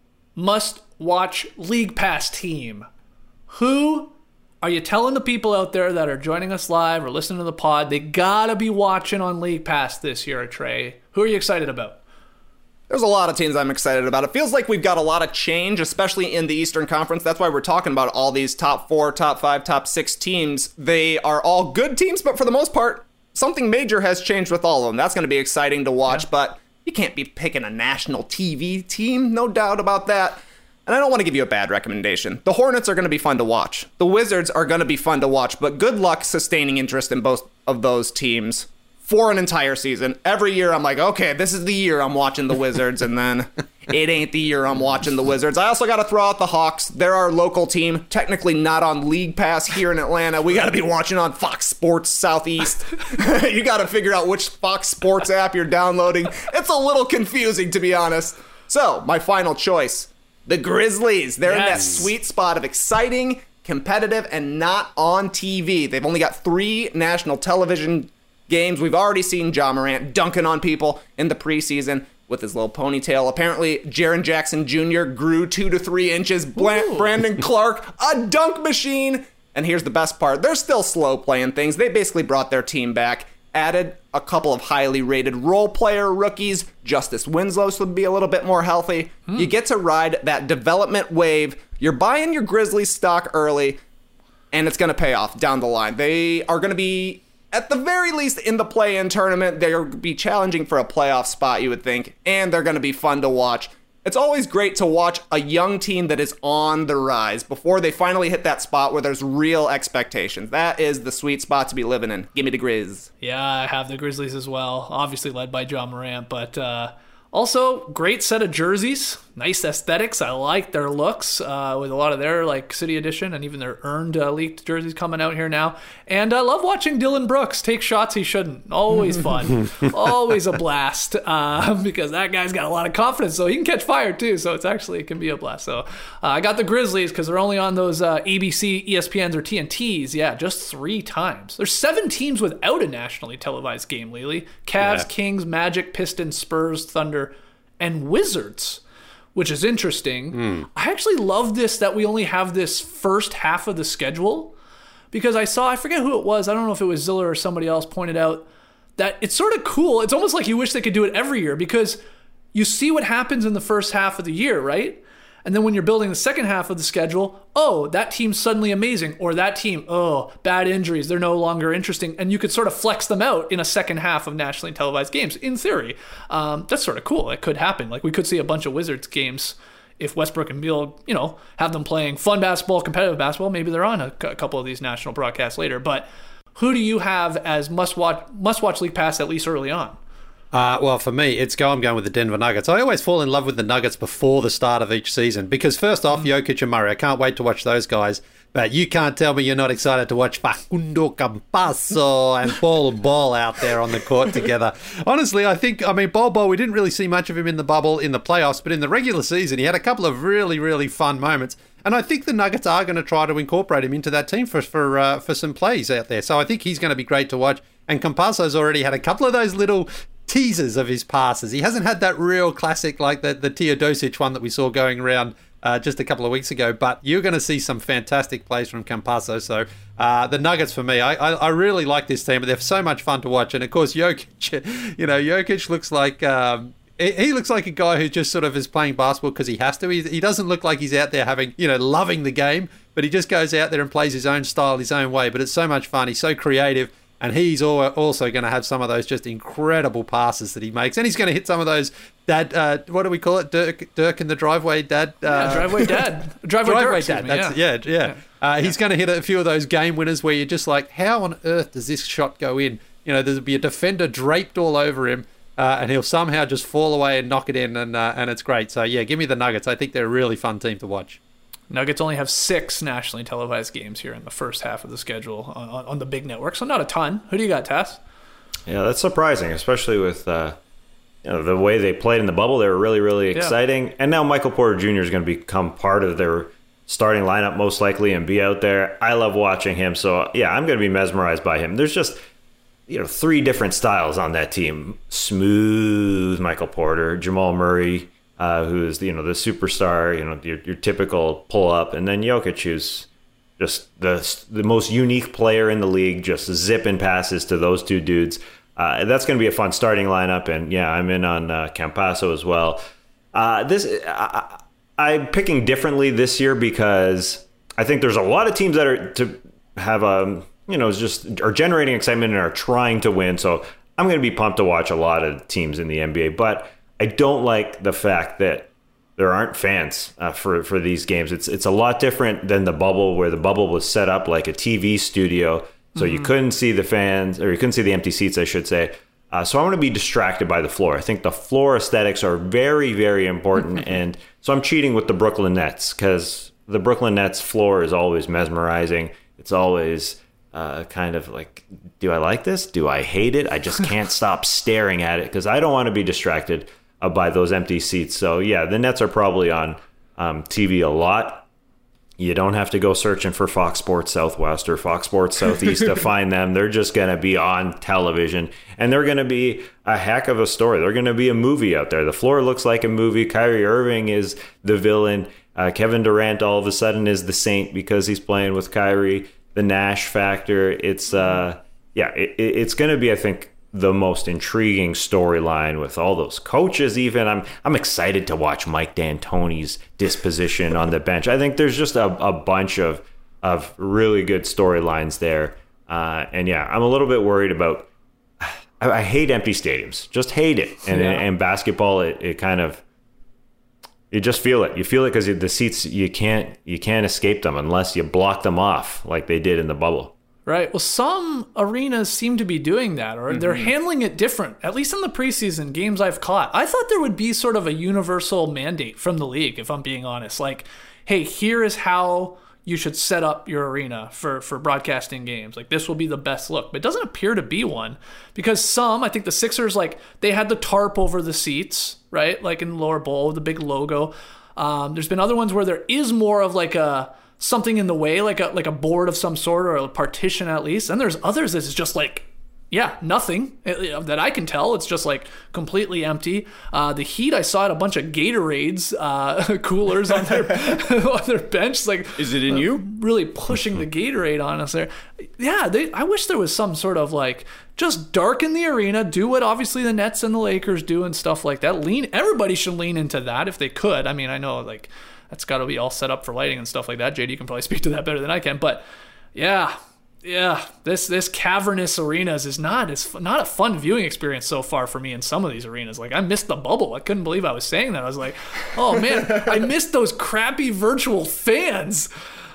Must-watch League Pass team. Who are you telling the people out there that are joining us live or listening to the pod, they gotta be watching on League Pass this year, Trey? Who are you excited about? There's a lot of teams I'm excited about. It feels like we've got a lot of change, especially in the Eastern Conference. That's why we're talking about all these top 4, top 5, top 6 teams. They are all good teams, but for the most part, something major has changed with all of them. That's going to be exciting to watch, but you can't be picking a national TV team, no doubt about that. And I don't want to give you a bad recommendation. The Hornets are going to be fun to watch. The Wizards are going to be fun to watch, but good luck sustaining interest in both of those teams for an entire season. Every year I'm like, okay, this is the year I'm watching the Wizards, and then it ain't the year I'm watching the Wizards. I also got to throw out the Hawks. They're our local team, technically not on League Pass here in Atlanta. We got to be watching on Fox Sports Southeast. You got to figure out which Fox Sports app you're downloading. It's a little confusing, to be honest. So, my final choice, the Grizzlies. They're in that sweet spot of exciting, competitive, and not on TV. They've only got 3 national television games. We've already seen Ja Morant dunking on people in the preseason with his little ponytail. Apparently, Jaren Jackson Jr. grew 2 to 3 inches. Brandon Clark, a dunk machine. And here's the best part. They're still slow playing things. They basically brought their team back, added a couple of highly rated role player rookies. Justice Winslow would be a little bit more healthy. You get to ride that development wave. You're buying your Grizzlies stock early, and it's going to pay off down the line. They are going to be, at the very least, in the play-in tournament. They're going to be challenging for a playoff spot, you would think, and they're going to be fun to watch. It's always great to watch a young team that is on the rise before they finally hit that spot where there's real expectations. That is the sweet spot to be living in. Give me the Grizz. Yeah, I have the Grizzlies as well. Obviously led by Ja Morant, but also great set of jerseys. nice aesthetics. I like their looks with a lot of their like City Edition and even their earned leaked jerseys coming out here now. And I love watching Dylan Brooks take shots he shouldn't. Always fun. Always a blast because that guy's got a lot of confidence, so he can catch fire too. So it can be a blast. So I got the Grizzlies because they're only on those ABC, ESPNs, or TNTs. Yeah, just 3 times. There's 7 teams without a nationally televised game, Lily. Cavs, Kings, Magic, Pistons, Spurs, Thunder, and Wizards, which is interesting. I actually love this that we only have this first half of the schedule because I forget who it was. I don't know if it was Ziller or somebody else pointed out that it's sort of cool. It's almost like you wish they could do it every year because you see what happens in the first half of the year, right? And then when you're building the second half of the schedule, oh, that team's suddenly amazing. Or that team, oh, bad injuries, they're no longer interesting. And you could sort of flex them out in a second half of nationally televised games, in theory. That's sort of cool. It could happen. Like we could see a bunch of Wizards games if Westbrook and Beal, have them playing fun basketball, competitive basketball. Maybe they're on a couple of these national broadcasts later. But who do you have as must-watch League Pass at least early on? Well, for me, I'm going with the Denver Nuggets. I always fall in love with the Nuggets before the start of each season because first off, Jokic and Murray, I can't wait to watch those guys. But you can't tell me you're not excited to watch Facundo Campazzo and Bol Bol out there on the court together. Honestly, Bol, we didn't really see much of him in the bubble in the playoffs, but in the regular season, he had a couple of really, really fun moments. And I think the Nuggets are going to try to incorporate him into that team for some plays out there. So I think he's going to be great to watch. And Campazzo's already had a couple of those little teasers of his passes. He hasn't had that real classic like the Teodosic one that we saw going around just a couple of weeks ago, but you're going to see some fantastic plays from Campazzo. So the Nuggets for me, I really like this team. They're so much fun to watch. And of course, Jokic looks like he looks like a guy who just sort of is playing basketball because he has to. He doesn't look like he's out there loving the game, but he just goes out there and plays his own style, his own way. But it's so much fun. He's so creative. And he's also going to have some of those just incredible passes that he makes. And he's going to hit some of those dad, what do we call it? Dirk in the driveway dad? Driveway dad. Driveway dad. He's going to hit a few of those game winners where you're just like, how on earth does this shot go in? There'll be a defender draped all over him. And he'll somehow just fall away and knock it in. And it's great. So, yeah, give me the Nuggets. I think they're a really fun team to watch. Nuggets only have 6 nationally televised games here in the first half of the schedule on the big network, so not a ton. Who do you got, Tass? Yeah, that's surprising, especially with the way they played in the bubble. They were really, really exciting. Yeah. And now Michael Porter Jr. is going to become part of their starting lineup most likely and be out there. I love watching him, so yeah, I'm going to be mesmerized by him. There's just 3 different styles on that team. Smooth Michael Porter, Jamal Murray, who is the superstar, your typical pull up, and then Jokic, who's just the most unique player in the league, just zipping passes to those 2 dudes. That's going to be a fun starting lineup, and yeah, I'm in on Campazzo as well. I'm picking differently this year because I think there's a lot of teams that are to have just are generating excitement and are trying to win. So I'm going to be pumped to watch a lot of teams in the NBA, but I don't like the fact that there aren't fans for these games. It's a lot different than the bubble, where the bubble was set up like a TV studio, so you couldn't see the fans, or you couldn't see the empty seats, I should say. So I want to be distracted by the floor. I think the floor aesthetics are very, very important, and so I'm cheating with the Brooklyn Nets because the Brooklyn Nets floor is always mesmerizing. It's always kind of like, do I like this? Do I hate it? I just can't stop staring at it because I don't want to be distracted by those empty seats. So yeah, the Nets are probably on TV a lot. You don't have to go searching for Fox Sports Southwest or Fox Sports Southeast to find them. They're just going to be on television, and they're going to be a heck of a story. They're going to be a movie out there. The floor looks like a movie. Kyrie Irving is the villain. Kevin Durant all of a sudden is the saint because he's playing with Kyrie. The Nash factor. It's it's going to be, I think, the most intriguing storyline with all those coaches. Even I'm excited to watch Mike D'Antoni's disposition on the bench. I think there's just a bunch of really good storylines there. And yeah, I'm a little bit worried about. I hate empty stadiums. Just hate it. And basketball, it kind of. You just feel it. You feel it because the seats, you can't escape them unless you block them off like they did in the bubble. Right. Well, some arenas seem to be doing that, or they're handling it different, at least in the preseason games I've caught. I thought there would be sort of a universal mandate from the league, if I'm being honest. Like, hey, here is how you should set up your arena for broadcasting games. Like, this will be the best look. But it doesn't appear to be one, because I think the Sixers, like, they had the tarp over the seats, right? Like in the lower bowl, the big logo. There's been other ones where there is more of like something in the way, like a board of some sort, or a partition at least. And there's others that's just like, nothing that I can tell. It's just like completely empty. The Heat, I saw a bunch of Gatorades coolers on their bench. Like, is it in you? Really pushing the Gatorade on us there. Yeah, I wish there was some sort of like, just darken the arena, do what obviously the Nets and the Lakers do and stuff like that. Everybody should lean into that if they could. I mean, I know like that's got to be all set up for lighting and stuff like that. JD can probably speak to that better than I can, but yeah, this cavernous arenas is not a fun viewing experience so far for me in some of these arenas. Like, I missed the bubble. I couldn't believe I was saying that. I was like, oh man, I missed those crappy virtual fans.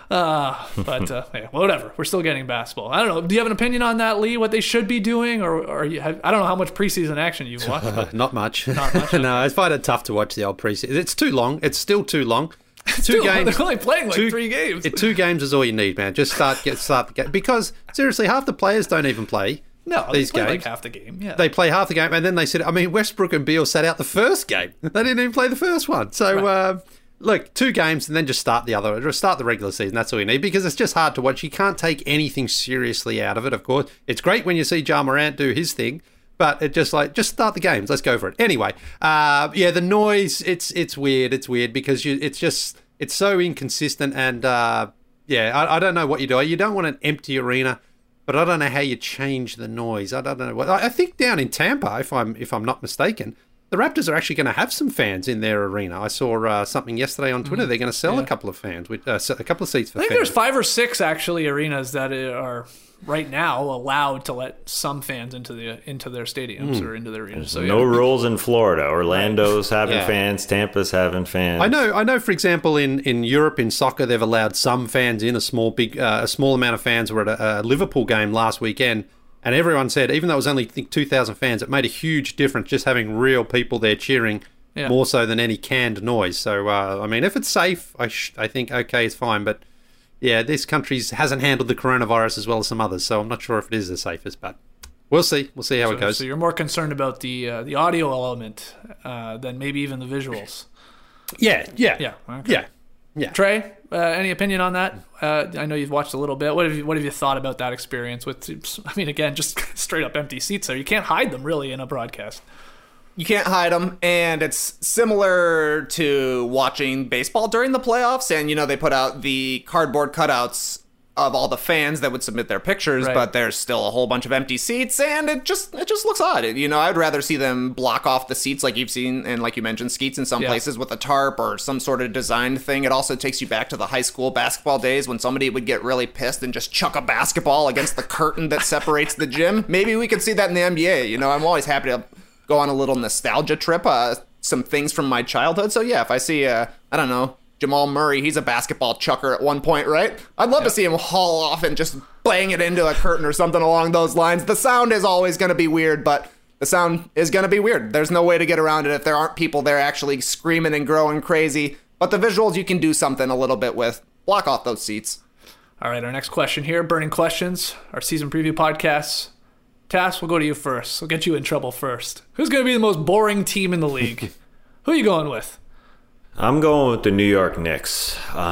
But yeah, whatever. We're still getting basketball. I don't know. Do you have an opinion on that, Lee? What they should be doing, or I don't know how much preseason action you've watched. Not much. No, I find it tough to watch the old preseason. It's too long. It's still too long. Two games. They're only playing like 3 games. 2 games is all you need, man. Just start the game. Because seriously, half the players don't even play. No, these games. Like half the game. Yeah, they play half the game, and then they said, I mean, Westbrook and Beal sat out the first game. They didn't even play the first one. So. Right. Look, 2 games and then just start the regular season. That's all you need, because it's just hard to watch. You can't take anything seriously out of it, of course. It's great when you see Ja Morant do his thing, but it just start the games. Let's go for it. Anyway, the noise, it's weird. It's weird because it's so inconsistent, and I don't know what you do. You don't want an empty arena, but I don't know how you change the noise. I don't know what. I think down in Tampa, if I'm not mistaken, the Raptors are actually going to have some fans in their arena. I saw something yesterday on Twitter. They're going to sell a couple of fans, with a couple of seats for fans. I think there's 5 or 6 actually arenas that are right now allowed to let some fans into their stadiums or into their arenas. So no rules in Florida. Orlando's having fans. Tampa's having fans. I know. For example, in Europe in soccer, they've allowed some fans in. A small amount of fans were at a Liverpool game last weekend. And everyone said, even though it was only 2,000 fans, it made a huge difference just having real people there cheering, more so than any canned noise. So, I mean, if it's safe, I think, okay, it's fine. But, yeah, this country hasn't handled the coronavirus as well as some others, so I'm not sure if it is the safest. But we'll see. We'll see how it goes. So you're more concerned about the audio element than maybe even the visuals? Yeah. Okay. Yeah. Trey, any opinion on that? I know you've watched a little bit. What have you thought about that experience with, I mean, again, just straight up empty seats there. You can't hide them really in a broadcast. You can't hide them, and it's similar to watching baseball during the playoffs, and, they put out the cardboard cutouts of all the fans that would submit their pictures, but there's still a whole bunch of empty seats, and it just looks odd. I'd rather see them block off the seats like you've seen, and like you mentioned, Skeets in some places with a tarp or some sort of designed thing. It also takes you back to the high school basketball days when somebody would get really pissed and just chuck a basketball against the curtain that separates the gym. Maybe we could see that in the NBA. I'm always happy to go on a little nostalgia trip, some things from my childhood. So yeah, if I see, I don't know, Jamal Murray, he's a basketball chucker at one point, right? I'd love to see him haul off and just bang it into a curtain or something along those lines. The sound is always going to be weird, but the sound is going to be weird. There's no way to get around it if there aren't people there actually screaming and growing crazy. But the visuals you can do something a little bit with. Block off those seats. All right, our next question here, Burning Questions, our season preview podcasts. Tass, we'll go to you first. We'll get you in trouble first. Who's going to be the most boring team in the league? Who are you going with? I'm going with the New York Knicks.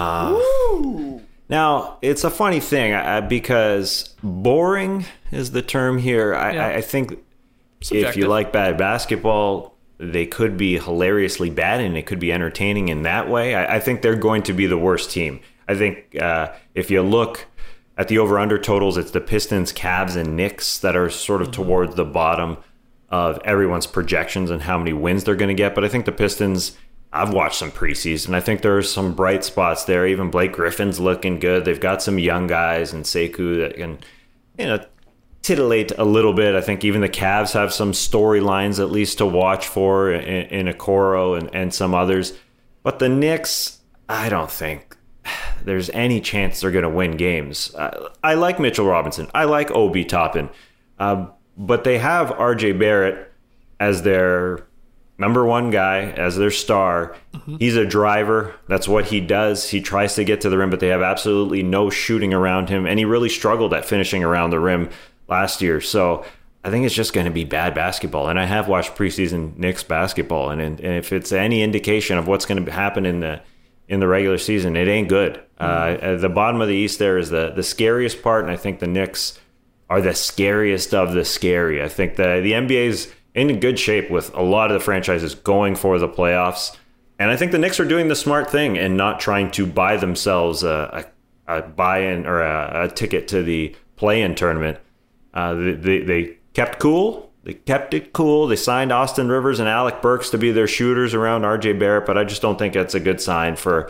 Now, it's a funny thing because boring is the term here. I think subjective. If you like bad basketball, they could be hilariously bad and it could be entertaining in that way. I think they're going to be the worst team. I think if you look at the over-under totals, it's the Pistons, Cavs, and Knicks that are sort of towards the bottom of everyone's projections and how many wins they're going to get. But I think the Pistons, I've watched some preseason. I think there's some bright spots there. Even Blake Griffin's looking good. They've got some young guys and Sekou that can, titillate a little bit. I think even the Cavs have some storylines at least to watch for in Okoro and some others. But the Knicks, I don't think there's any chance they're going to win games. I like Mitchell Robinson. I like Obi Toppin. But they have RJ Barrett as their number one guy, as their star. Mm-hmm. He's a driver. That's what he does. He tries to get to the rim, but they have absolutely no shooting around him. And he really struggled at finishing around the rim last year. So I think it's just going to be bad basketball. And I have watched preseason Knicks basketball. And if it's any indication of what's going to happen in the regular season, it ain't good. At the bottom of the East there is the scariest part. And I think the Knicks are the scariest of the scary. I think the NBA's in good shape with a lot of the franchises going for the playoffs. And I think the Knicks are doing the smart thing and not trying to buy themselves a buy-in or a ticket to the play-in tournament. They kept cool. They kept it cool. They signed Austin Rivers and Alec Burks to be their shooters around RJ Barrett, but I just don't think that's a good sign for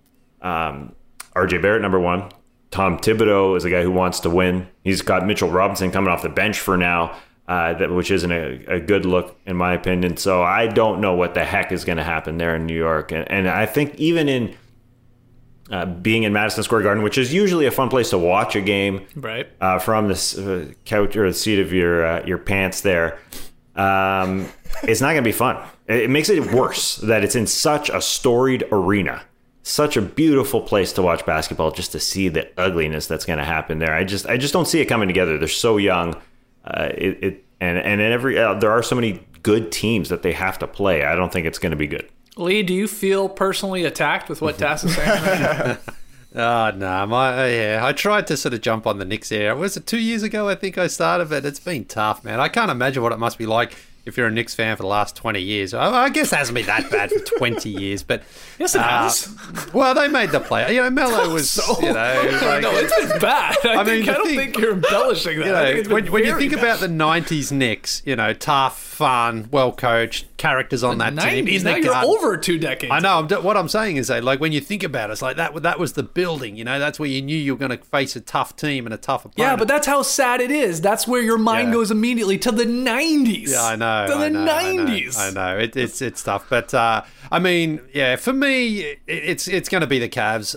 RJ Barrett, number one. Tom Thibodeau is a guy who wants to win. He's got Mitchell Robinson coming off the bench for now, which isn't a good look in my opinion. So I don't know what the heck is going to happen there in New York. And I think even in being in Madison Square Garden, which is usually a fun place to watch a game, right? From the couch or the seat of your pants there, it's not going to be fun. It makes it worse that it's in such a storied arena. Such a beautiful place to watch basketball, just to see the ugliness that's going to happen there. I just don't see it coming together. They're so young, and there are so many good teams that they have to play. I don't think it's going to be good. Lee, do you feel personally attacked with what Tass is saying? I tried to sort of jump on the Knicks here. Was it 2 years ago? I think I started, but it's been tough, man. I can't imagine what it must be like if you're a Knicks fan for the last 20 years. I guess it hasn't been that bad for 20 years, but... Yes, it has. Well, they made the play. Melo was, no, it's been bad. I don't think you're embellishing that. When you think about the 90s Knicks, tough, fun, well-coached, characters on that team. Now you're over 2 decades. I know. What I'm saying is that, when you think about it, it's like that was the building, that's where you knew you were going to face a tough team and a tough opponent. Yeah, but that's how sad it is. That's where your mind goes immediately to the 90s. Yeah, I know. To the 90s. I know. It's tough. But, for me, it's going to be the Cavs.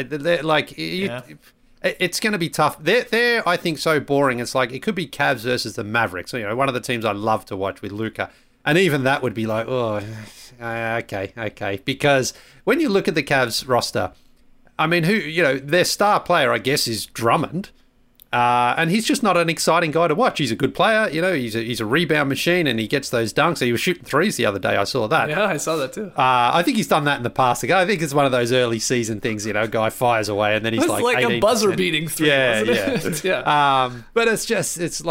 It's going to be tough. They're, I think, so boring. It's like it could be Cavs versus the Mavericks. One of the teams I love to watch with Luka. And even that would be like, okay. Because when you look at the Cavs roster, their star player, I guess, is Drummond. And he's just not an exciting guy to watch. He's a good player, he's a rebound machine and he gets those dunks. He was shooting threes the other day. I saw that. Yeah, I saw that too. I think he's done that in the past. I think it's one of those early season things, guy fires away and then he's like 18%. A buzzer beating three. Yeah. But there's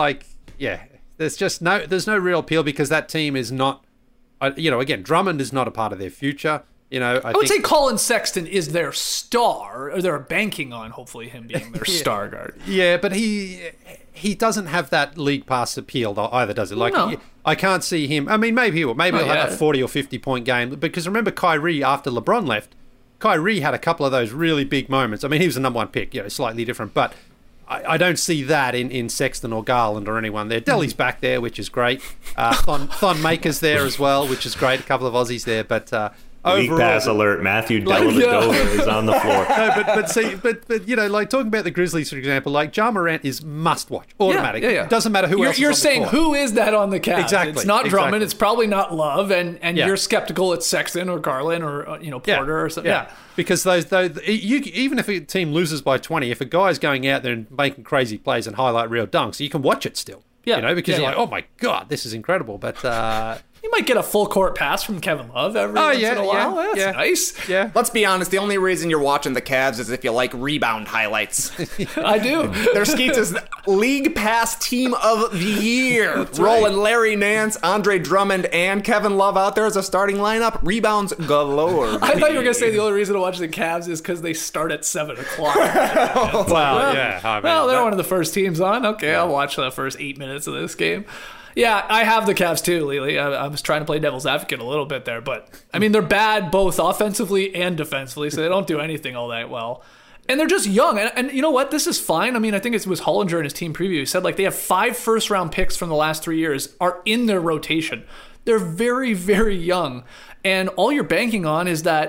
no real appeal because that team is not, again, Drummond is not a part of their future. I would say Colin Sexton is their star, or they're banking on hopefully him being their star guard. Yeah, but he doesn't have that league pass appeal either, does it? I can't see him. I mean, maybe he will. Maybe he'll have a 40 or 50 point game. Because remember, Kyrie after LeBron left, Kyrie had a couple of those really big moments. I mean, he was the number one pick, slightly different, but I don't see that in Sexton or Garland or anyone there. Delly's back there, which is great. Thon Maker's there as well, which is great. A couple of Aussies there, but. League pass alert. Matthew Dellavedova is on the floor. No, talking about the Grizzlies, for example, Ja Morant is must watch. Automatic. Yeah. Doesn't matter who else you're is on saying the court. Who is that on the Cavs? Exactly. It's not Drummond. It's probably not Love, and you're skeptical it's Sexton or Garland or Porter or something. Yeah. Because even if a team loses by 20, if a guy's going out there and making crazy plays and highlight real dunks, you can watch it still. Yeah. Because you're like, oh my God, this is incredible. But you might get a full court pass from Kevin Love every once in a while. That's nice. Yeah. Let's be honest, the only reason you're watching the Cavs is if you like rebound highlights. I do. Their Skeets is League Pass Team of the Year. Rolling Larry Nance, Andre Drummond, and Kevin Love out there as a starting lineup. Rebounds galore. I thought you were going to say the only reason to watch the Cavs is because they start at 7 o'clock. They're one of the first teams on. Okay, I'll watch the first 8 minutes of this game. Yeah, I have the Cavs too, Lily. I was trying to play devil's advocate a little bit there, but I mean, they're bad both offensively and defensively, so they don't do anything all that well. And they're just young. And you know what? This is fine. I mean, I think it was Hollinger in his team preview. He said they have 5 first-round picks from the last 3 years are in their rotation. They're very, very young. And all you're banking on is that,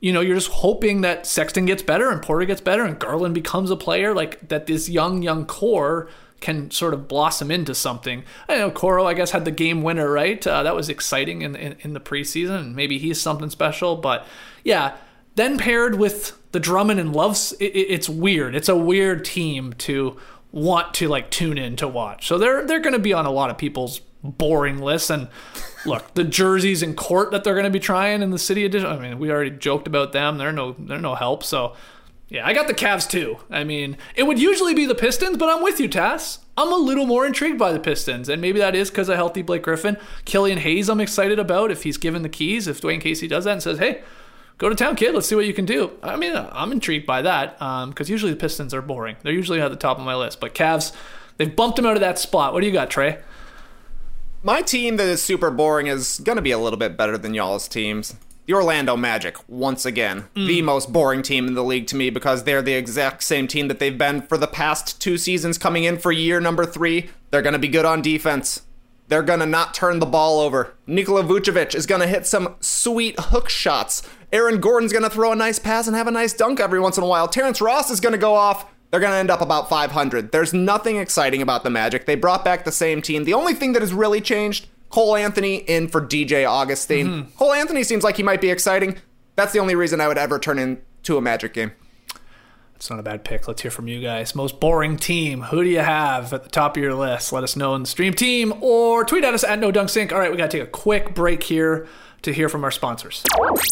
you're just hoping that Sexton gets better and Porter gets better and Garland becomes a player, like that this young core can sort of blossom into something. I know Coro, I guess, had the game winner, right? That was exciting in the preseason, and maybe he's something special. But yeah, then paired with the Drummond and Love, it's weird. It's a weird team to want to like tune in to watch. So they're going to be on a lot of people's boring lists. And look, the jerseys in court that they're going to be trying in the City Edition, I mean, we already joked about them. They're no help. So yeah, I got the Cavs too. I mean, it would usually be the Pistons, but I'm with you, Tass. I'm a little more intrigued by the Pistons, and maybe that is because of healthy Blake Griffin. Killian Hayes I'm excited about if he's given the keys, if Dwayne Casey does that and says, hey, go to town, kid, let's see what you can do. I mean, I'm intrigued by that because usually the Pistons are boring. They're usually at the top of my list, but Cavs, they've bumped them out of that spot. What do you got, Trey? My team that is super boring is going to be a little bit better than y'all's teams. The Orlando Magic, once again, the most boring team in the league to me because they're the exact same team that they've been for the past 2 seasons coming in for year number 3. They're going to be good on defense. They're going to not turn the ball over. Nikola Vucevic is going to hit some sweet hook shots. Aaron Gordon's going to throw a nice pass and have a nice dunk every once in a while. Terrence Ross is going to go off. They're going to end up about 500. There's nothing exciting about the Magic. They brought back the same team. The only thing that has really changed, Cole Anthony in for DJ Augustine. Mm-hmm. Cole Anthony seems like he might be exciting. That's the only reason I would ever turn into a Magic game. It's not a bad pick. Let's hear from you guys. Most boring team. Who do you have at the top of your list? Let us know in the stream team or tweet at us at NoDunkSync. All right, we got to take a quick break here to hear from our sponsors.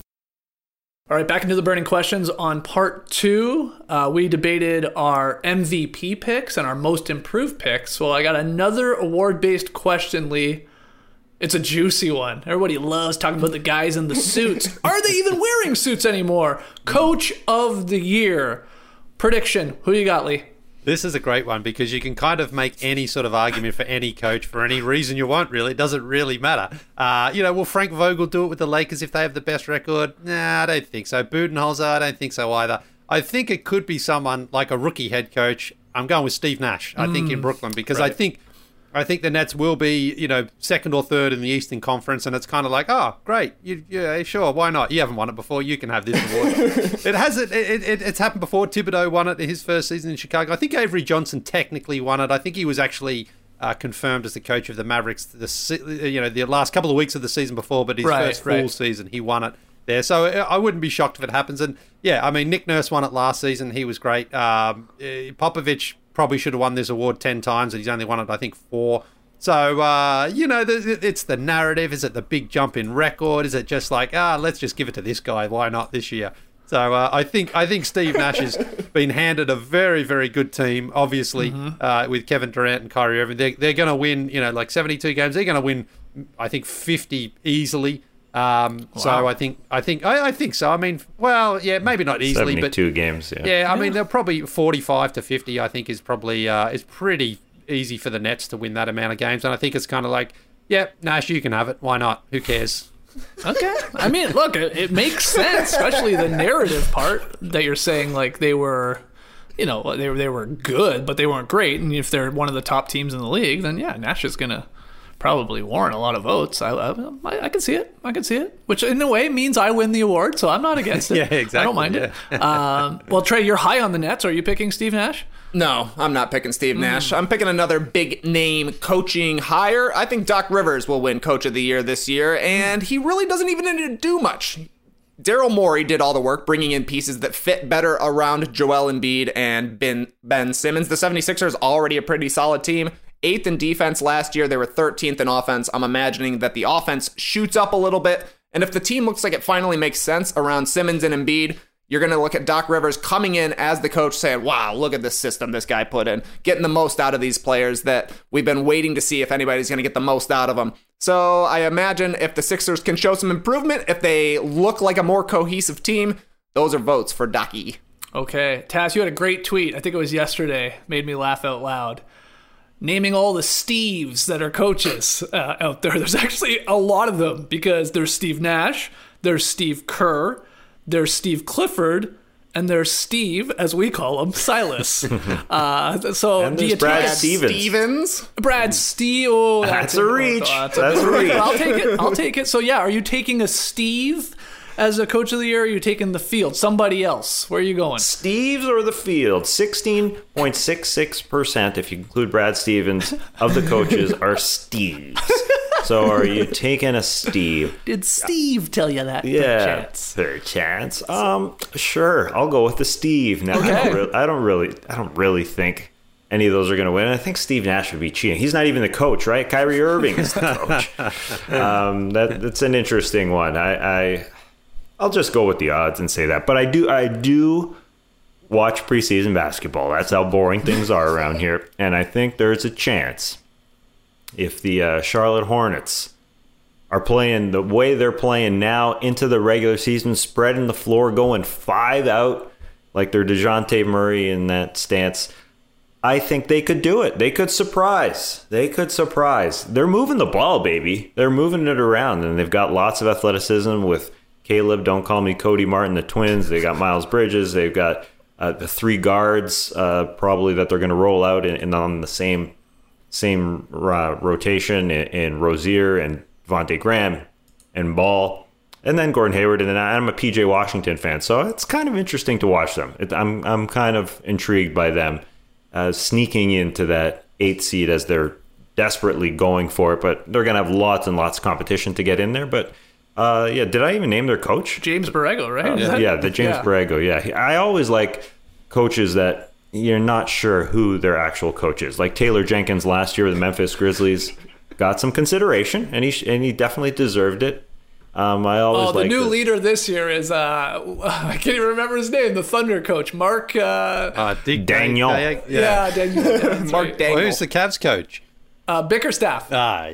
All right, back into the burning questions on part 2. We debated our MVP picks and our most improved picks. Well, I got another award-based question, Lee. It's a juicy one. Everybody loves talking about the guys in the suits. Are they even wearing suits anymore? Coach of the year. Prediction. Who you got, Lee? This is a great one because you can kind of make any sort of argument for any coach for any reason you want, really. It doesn't really matter. Will Frank Vogel do it with the Lakers if they have the best record? Nah, I don't think so. Budenholzer, I don't think so either. I think it could be someone like a rookie head coach. I'm going with Steve Nash, I think, in Brooklyn because right. I think the Nets will be, second or third in the Eastern Conference, and it's kind of like, oh, great, yeah, sure, why not? You haven't won it before, you can have this award. It's happened before. Thibodeau won it in his first season in Chicago. I think Avery Johnson technically won it. I think he was actually confirmed as the coach of the Mavericks the last couple of weeks of the season before, but his first full season, he won it there. So I wouldn't be shocked if it happens. And yeah, I mean, Nick Nurse won it last season. He was great. Popovich probably should have won this award 10 times, and he's only won it, I think, 4. So, it's the narrative. Is it the big jump in record? Is it just like, let's just give it to this guy? Why not this year? So I think Steve Nash has been handed a very, very good team, obviously, with Kevin Durant and Kyrie Irving. They're going to win, 72 games. They're going to win, I think, 50 easily. Wow. So I think so. I mean, well, yeah, maybe not easily, 72 games. Yeah. Yeah, I mean, they're probably 45 to 50. I think is probably is pretty easy for the Nets to win that amount of games, and I think it's kind of like, yeah, Nash, you can have it. Why not? Who cares? Okay. I mean, look, it makes sense, especially the narrative part that you're saying, like they were. They were good, but they weren't great. And if they're one of the top teams in the league, then yeah, Nash is gonna probably warrant a lot of votes. I can see it. I can see it. Which in a way means I win the award, so I'm not against it. Yeah, exactly. I don't mind it. Well, Trey, you're high on the Nets. Are you picking Steve Nash? No, I'm not picking Steve Nash. I'm picking another big name coaching hire. I think Doc Rivers will win Coach of the Year this year, and he really doesn't even need to do much. Daryl Morey did all the work, bringing in pieces that fit better around Joel Embiid and Ben Simmons. The 76ers already a pretty solid team. 8th in defense last year. They were 13th in offense. I'm imagining that the offense shoots up a little bit. And if the team looks like it finally makes sense around Simmons and Embiid, you're going to look at Doc Rivers coming in as the coach saying, wow, look at this system this guy put in, getting the most out of these players that we've been waiting to see if anybody's going to get the most out of them. So I imagine if the Sixers can show some improvement, if they look like a more cohesive team, those are votes for Doc-y. Okay. Taz, you had a great tweet. I think it was yesterday. Made me laugh out loud. Naming all the Steves that are coaches out there. There's actually a lot of them because there's Steve Nash, there's Steve Kerr, there's Steve Clifford, and there's Steve, as we call him, Silas. So and there's Brad Stevens. Brad Steve. Oh, that's a reach. That's a reach. I'll take it. So yeah, are you taking a Steve as a coach of the year? Or are you taking the field? Somebody else? Where are you going? Steves or the field? 16.66%, if you include Brad Stevens, of the coaches are Steves. So are you taking a Steve? Did Steve tell you that? Yeah, third chance. Sure, I'll go with the Steve. Now, okay. I don't really think any of those are going to win. I think Steve Nash would be cheating. He's not even the coach, right? Kyrie Irving is the coach. That's an interesting one. I'll just go with the odds and say that. But I do watch preseason basketball. That's how boring things are around here. And I think there's a chance, if the Charlotte Hornets are playing the way they're playing now into the regular season, spreading the floor, going 5 out like they're DeJounte Murray in that stance, I think they could do it. They could surprise. They're moving the ball, baby. They're moving it around, and they've got lots of athleticism with Caleb, don't call me Cody Martin, the twins. They got Miles Bridges. They've got the 3 guards probably that they're going to roll out and on the same rotation in Rozier and Devontae Graham and Ball, and then Gordon Hayward. And then I'm a PJ Washington fan, so it's kind of interesting to watch them. I'm kind of intrigued by them sneaking into that 8th seed as they're desperately going for it, but they're going to have lots and lots of competition to get in there. But did I even name their coach? James Borrego, right? James Borrego. Yeah, I always like coaches that you're not sure who their actual coach is. Like Taylor Jenkins last year with the Memphis Grizzlies got some consideration, and he definitely deserved it. The new leader this year is I can't even remember his name. The Thunder coach, Mark Daniel. Daniel. Mark Daniel. Well, who's the Cavs coach? Bickerstaff.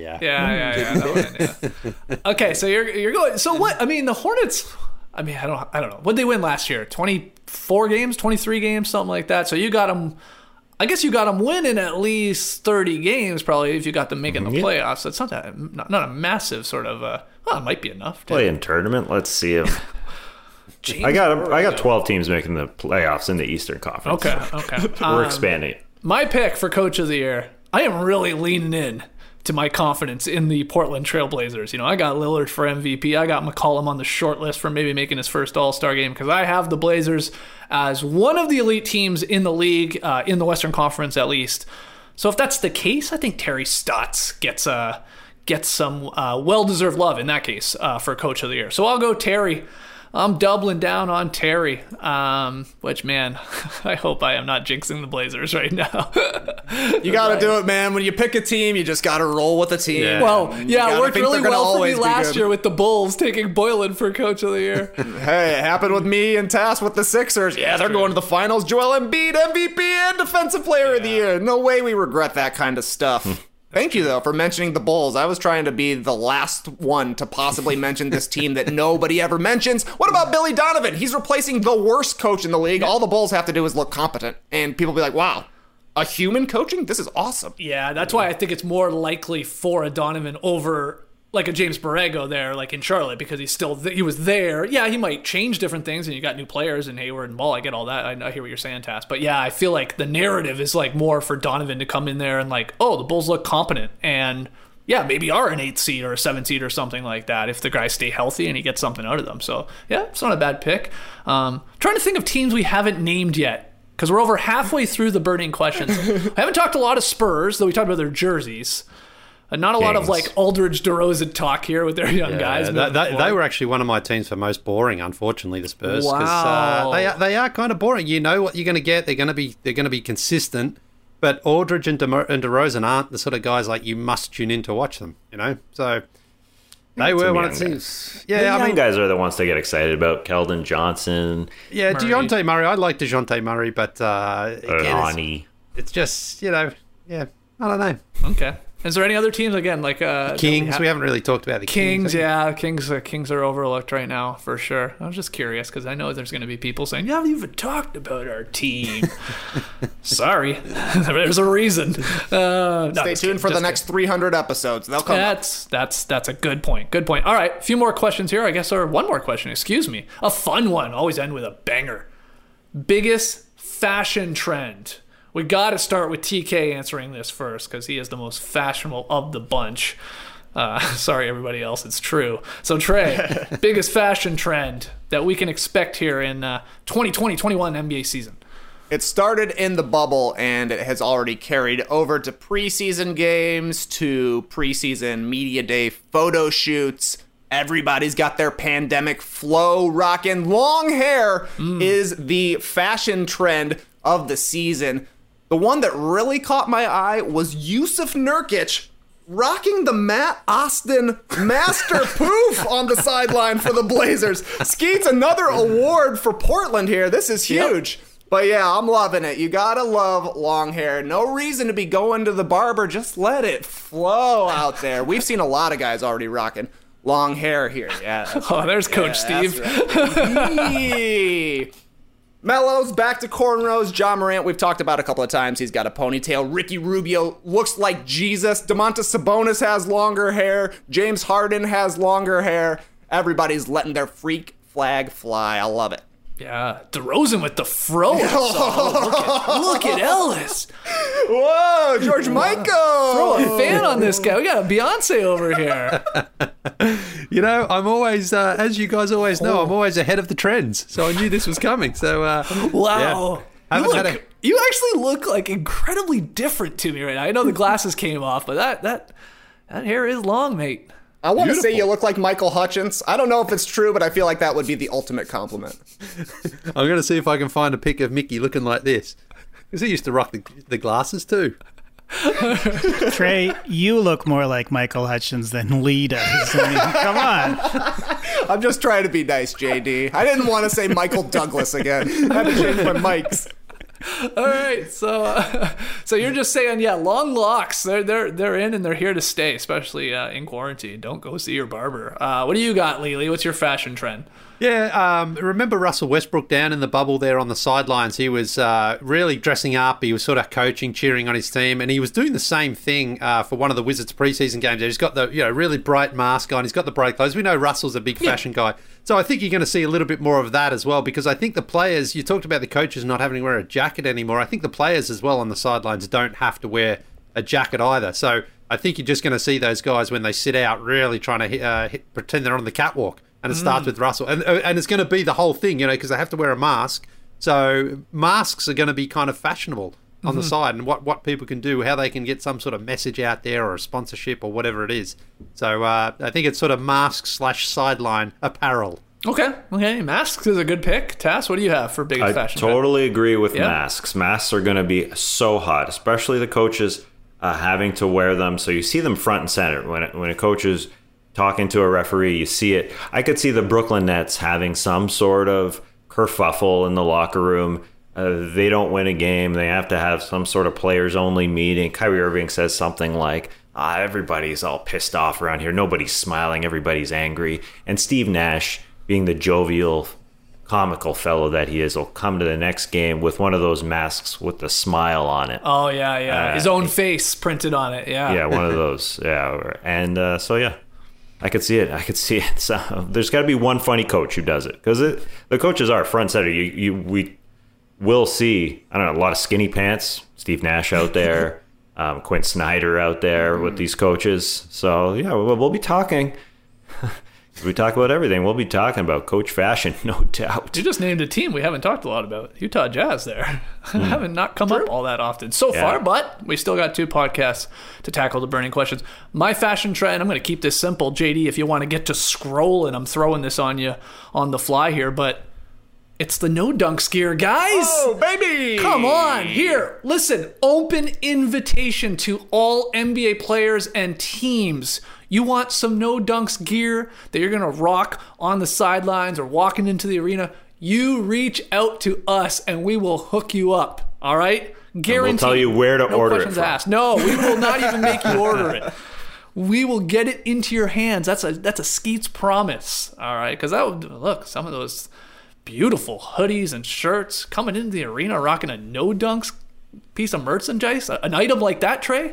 Yeah. Okay, so you're going. So what? I mean, the Hornets. I mean, I don't know. What did they win last year? 24 games, 23 games, something like that. So you got them. I guess you got them winning at least 30 games, probably, if you got them making the playoffs. It's not a massive sort of. It might be enough. Play in tournament. Let's see if. I got 12 teams making the playoffs in the Eastern Conference. Okay. We're expanding. My pick for Coach of the Year. I am really leaning in to my confidence in the Portland Trailblazers. You know, I got Lillard for MVP. I got McCollum on the short list for maybe making his first All-Star game because I have the Blazers as one of the elite teams in the league, in the Western Conference at least. So if that's the case, I think Terry Stotts gets some well-deserved love in that case for Coach of the Year. So I'll go Terry. I'm doubling down on Terry, which, man, I hope I am not jinxing the Blazers right now. You got to do it, man. When you pick a team, you just got to roll with the team. Yeah. Well, it worked really well for me last year with the Bulls taking Boylan for Coach of the Year. Hey, it happened with me and Tass with the Sixers. Yeah, they're going to the finals. Joel Embiid, MVP and Defensive Player of the Year. No way we regret that kind of stuff. Thank you, though, for mentioning the Bulls. I was trying to be the last one to possibly mention this team that nobody ever mentions. What about Billy Donovan? He's replacing the worst coach in the league. All the Bulls have to do is look competent. And people be like, wow, a human coaching? This is awesome. Yeah, that's why I think it's more likely for a Donovan over like a James Borrego there, like in Charlotte, because he was there. Yeah, he might change different things, and you got new players in Hayward and Ball. I get all that. I hear what you're saying, Tass. But yeah, I feel like the narrative is like more for Donovan to come in there and like, oh, the Bulls look competent, and yeah, maybe are an 8th seed or a 7th seed or something like that if the guys stay healthy and he gets something out of them. So yeah, it's not a bad pick. Trying to think of teams we haven't named yet, because we're over halfway through the burning questions. I haven't talked a lot of Spurs, though we talked about their jerseys. Not a lot of like Aldridge DeRozan talk here with their young guys. They were actually one of my teams for most boring, unfortunately, the Spurs. Wow. They are kind of boring. You know what you're going to get. They're going to be consistent. But Aldridge and DeRozan aren't the sort of guys like you must tune in to watch them. You know, so they were one of the teams. Yeah, the young guys are the ones to get excited about. Keldon Johnson. Yeah, DeJounte Murray. I like DeJounte Murray, but again, it's just I don't know. Okay. Is there any other teams again like Kings? We haven't really talked about the Kings. Yeah, Kings are overlooked right now for sure. I was just curious because I know there's going to be people saying, "You haven't even talked about our team." Sorry, there's a reason. Stay tuned for the next 300 episodes. They'll come. That's a good point. Good point. All right, a few more questions here, I guess, or one more question. Excuse me. A fun one. Always end with a banger. Biggest fashion trend. We got to start with TK answering this first because he is the most fashionable of the bunch. Sorry, everybody else, it's true. So, Trey, biggest fashion trend that we can expect here in 2020-21 NBA season? It started in the bubble, and it has already carried over to preseason games, to preseason media day photo shoots. Everybody's got their pandemic flow rocking. Long hair is the fashion trend of the season. The one that really caught my eye was Yusuf Nurkic rocking the Matt Austin Master Poof on the sideline for the Blazers. Skeets, another award for Portland here. This is huge. Yep. But yeah, I'm loving it. You gotta love long hair. No reason to be going to the barber. Just let it flow out there. We've seen a lot of guys already rocking long hair here. Yeah. There's Coach Steve. Right. Melo's back to cornrows. Ja Morant, we've talked about a couple of times. He's got a ponytail. Ricky Rubio looks like Jesus. Domantas Sabonis has longer hair. James Harden has longer hair. Everybody's letting their freak flag fly. I love it. Yeah, DeRozan with the fro. Look at Ellis. Whoa, George Michael. Throw a fan on this guy. We got a Beyonce over here. You know, I'm always, as you guys always know, I'm always ahead of the trends. So I knew this was coming. So, wow. Yeah. You actually look like incredibly different to me right now. I know the glasses came off, but that hair is long, mate. I want to say you look like Michael Hutchins. I don't know if it's true, but I feel like that would be the ultimate compliment. I'm going to see if I can find a pic of Mickey looking like this. Because he used to rock the glasses too. Trey, you look more like Michael Hutchins than Lee does. I mean, come on. I'm just trying to be nice, JD. I didn't want to say Michael Douglas again. I had to change my mics. All right, so you're just saying, yeah, long locks. They're in and they're here to stay, especially in quarantine. Don't go see your barber. What do you got, Lily? What's your fashion trend? Yeah, remember Russell Westbrook down in the bubble there on the sidelines? He was really dressing up. He was sort of coaching, cheering on his team, and he was doing the same thing for one of the Wizards preseason games. He's got the really bright mask on. He's got the bright clothes. We know Russell's a big fashion guy. So I think you're going to see a little bit more of that as well, because I think the players, you talked about the coaches not having to wear a jacket anymore. I think the players as well on the sidelines don't have to wear a jacket either. So I think you're just going to see those guys when they sit out really trying to pretend they're on the catwalk. And it starts with Russell. And it's going to be the whole thing, because they have to wear a mask. So masks are going to be kind of fashionable on the side, and what people can do, how they can get some sort of message out there or a sponsorship or whatever it is. So I think it's sort of mask/sideline apparel. Okay. Masks is a good pick. Tass, what do you have for biggest fashion? I totally agree with masks. Masks are going to be so hot, especially the coaches having to wear them. So you see them front and center when a coach is talking to a referee, you see it. I could see the Brooklyn Nets having some sort of kerfuffle in the locker room. They don't win a game. They have to have some sort of players-only meeting. Kyrie Irving says something like, everybody's all pissed off around here. Nobody's smiling. Everybody's angry. And Steve Nash, being the jovial, comical fellow that he is, will come to the next game with one of those masks with the smile on it. Oh, yeah. His own face printed on it, yeah. Yeah, one of those, yeah. And I could see it. So there's got to be one funny coach who does it, because the coaches are front center. We will see, I don't know, a lot of skinny pants. Steve Nash out there, Quinn Snyder out there with these coaches. So yeah, we'll be talking. We talk about everything. We'll be talking about coach fashion, no doubt. You just named a team we haven't talked a lot about. Utah Jazz there. Haven't not come up all that often so far, but we still got 2 podcasts to tackle the burning questions. My fashion trend, I'm going to keep this simple. JD, if you want to get to scrolling, I'm throwing this on you on the fly here, but it's the no dunks gear, guys. Oh, baby. Come on. Here, listen, open invitation to all NBA players and teams. You want some no dunks gear that you're going to rock on the sidelines or walking into the arena, you reach out to us and we will hook you up. All right? Guaranteed. We'll tell you where to order it from. Asked. No, we will not even make you order it. We will get it into your hands. That's a Skeets promise. All right? Because look, some of those beautiful hoodies and shirts coming into the arena rocking a no dunks piece of merchandise, an item like that, Trey.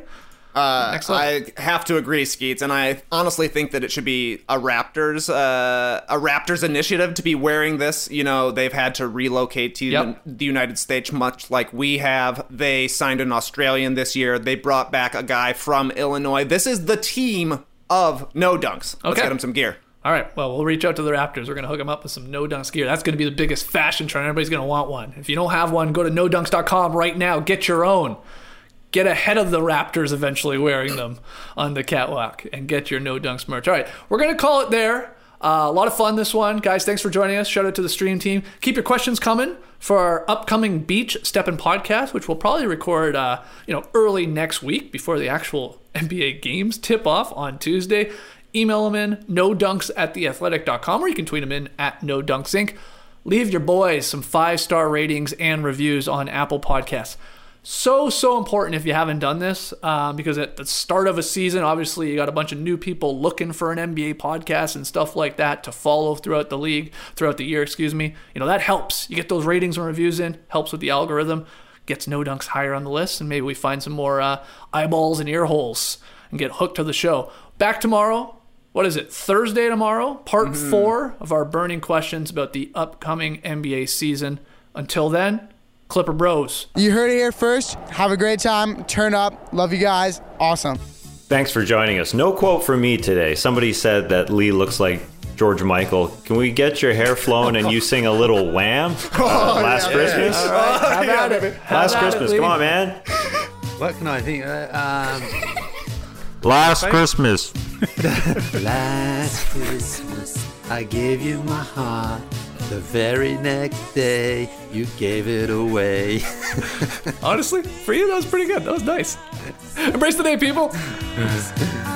I have to agree, Skeets, and I honestly think that it should be a Raptors initiative to be wearing this. They've had to relocate to the United States, much like we have. They signed an Australian this year. They brought back a guy from Illinois. This is the team of No Dunks. Let's get him some gear. All right, well, we'll reach out to the Raptors. We're going to hook them up with some No Dunks gear. That's going to be the biggest fashion trend. Everybody's going to want one. If you don't have one, go to nodunks.com right now. Get your own. Get ahead of the Raptors eventually wearing them on the catwalk and get your No Dunks merch. All right, we're going to call it there. A lot of fun this one. Guys, thanks for joining us. Shout out to the stream team. Keep your questions coming for our upcoming Beach Steppin' podcast, which we'll probably record early next week before the actual NBA games tip off on Tuesday. Email them in, nodunks@theathletic.com, or you can tweet them in at nodunks_inc. Leave your boys some 5-star ratings and reviews on Apple Podcasts. So important if you haven't done this, because at the start of a season, obviously you got a bunch of new people looking for an NBA podcast and stuff like that to follow throughout the year, that helps. You get those ratings and reviews in, helps with the algorithm, gets No Dunks higher on the list, and maybe we find some more eyeballs and ear holes and get hooked to the show. Back tomorrow. What is it? Thursday tomorrow, part 4 of our burning questions about the upcoming NBA season. Until then, Clipper Bros. You heard it here first. Have a great time. Turn up. Love you guys. Awesome. Thanks for joining us. No quote for me today. Somebody said that Lee looks like George Michael. Can we get your hair flown and you sing a little Wham? Last Christmas? All right. How about it? Last Christmas. Come on, man. What can I think? Last Christmas. Last Christmas, I gave you my heart. The very next day, you gave it away. Honestly, for you, that was pretty good. That was nice. Embrace the day, people.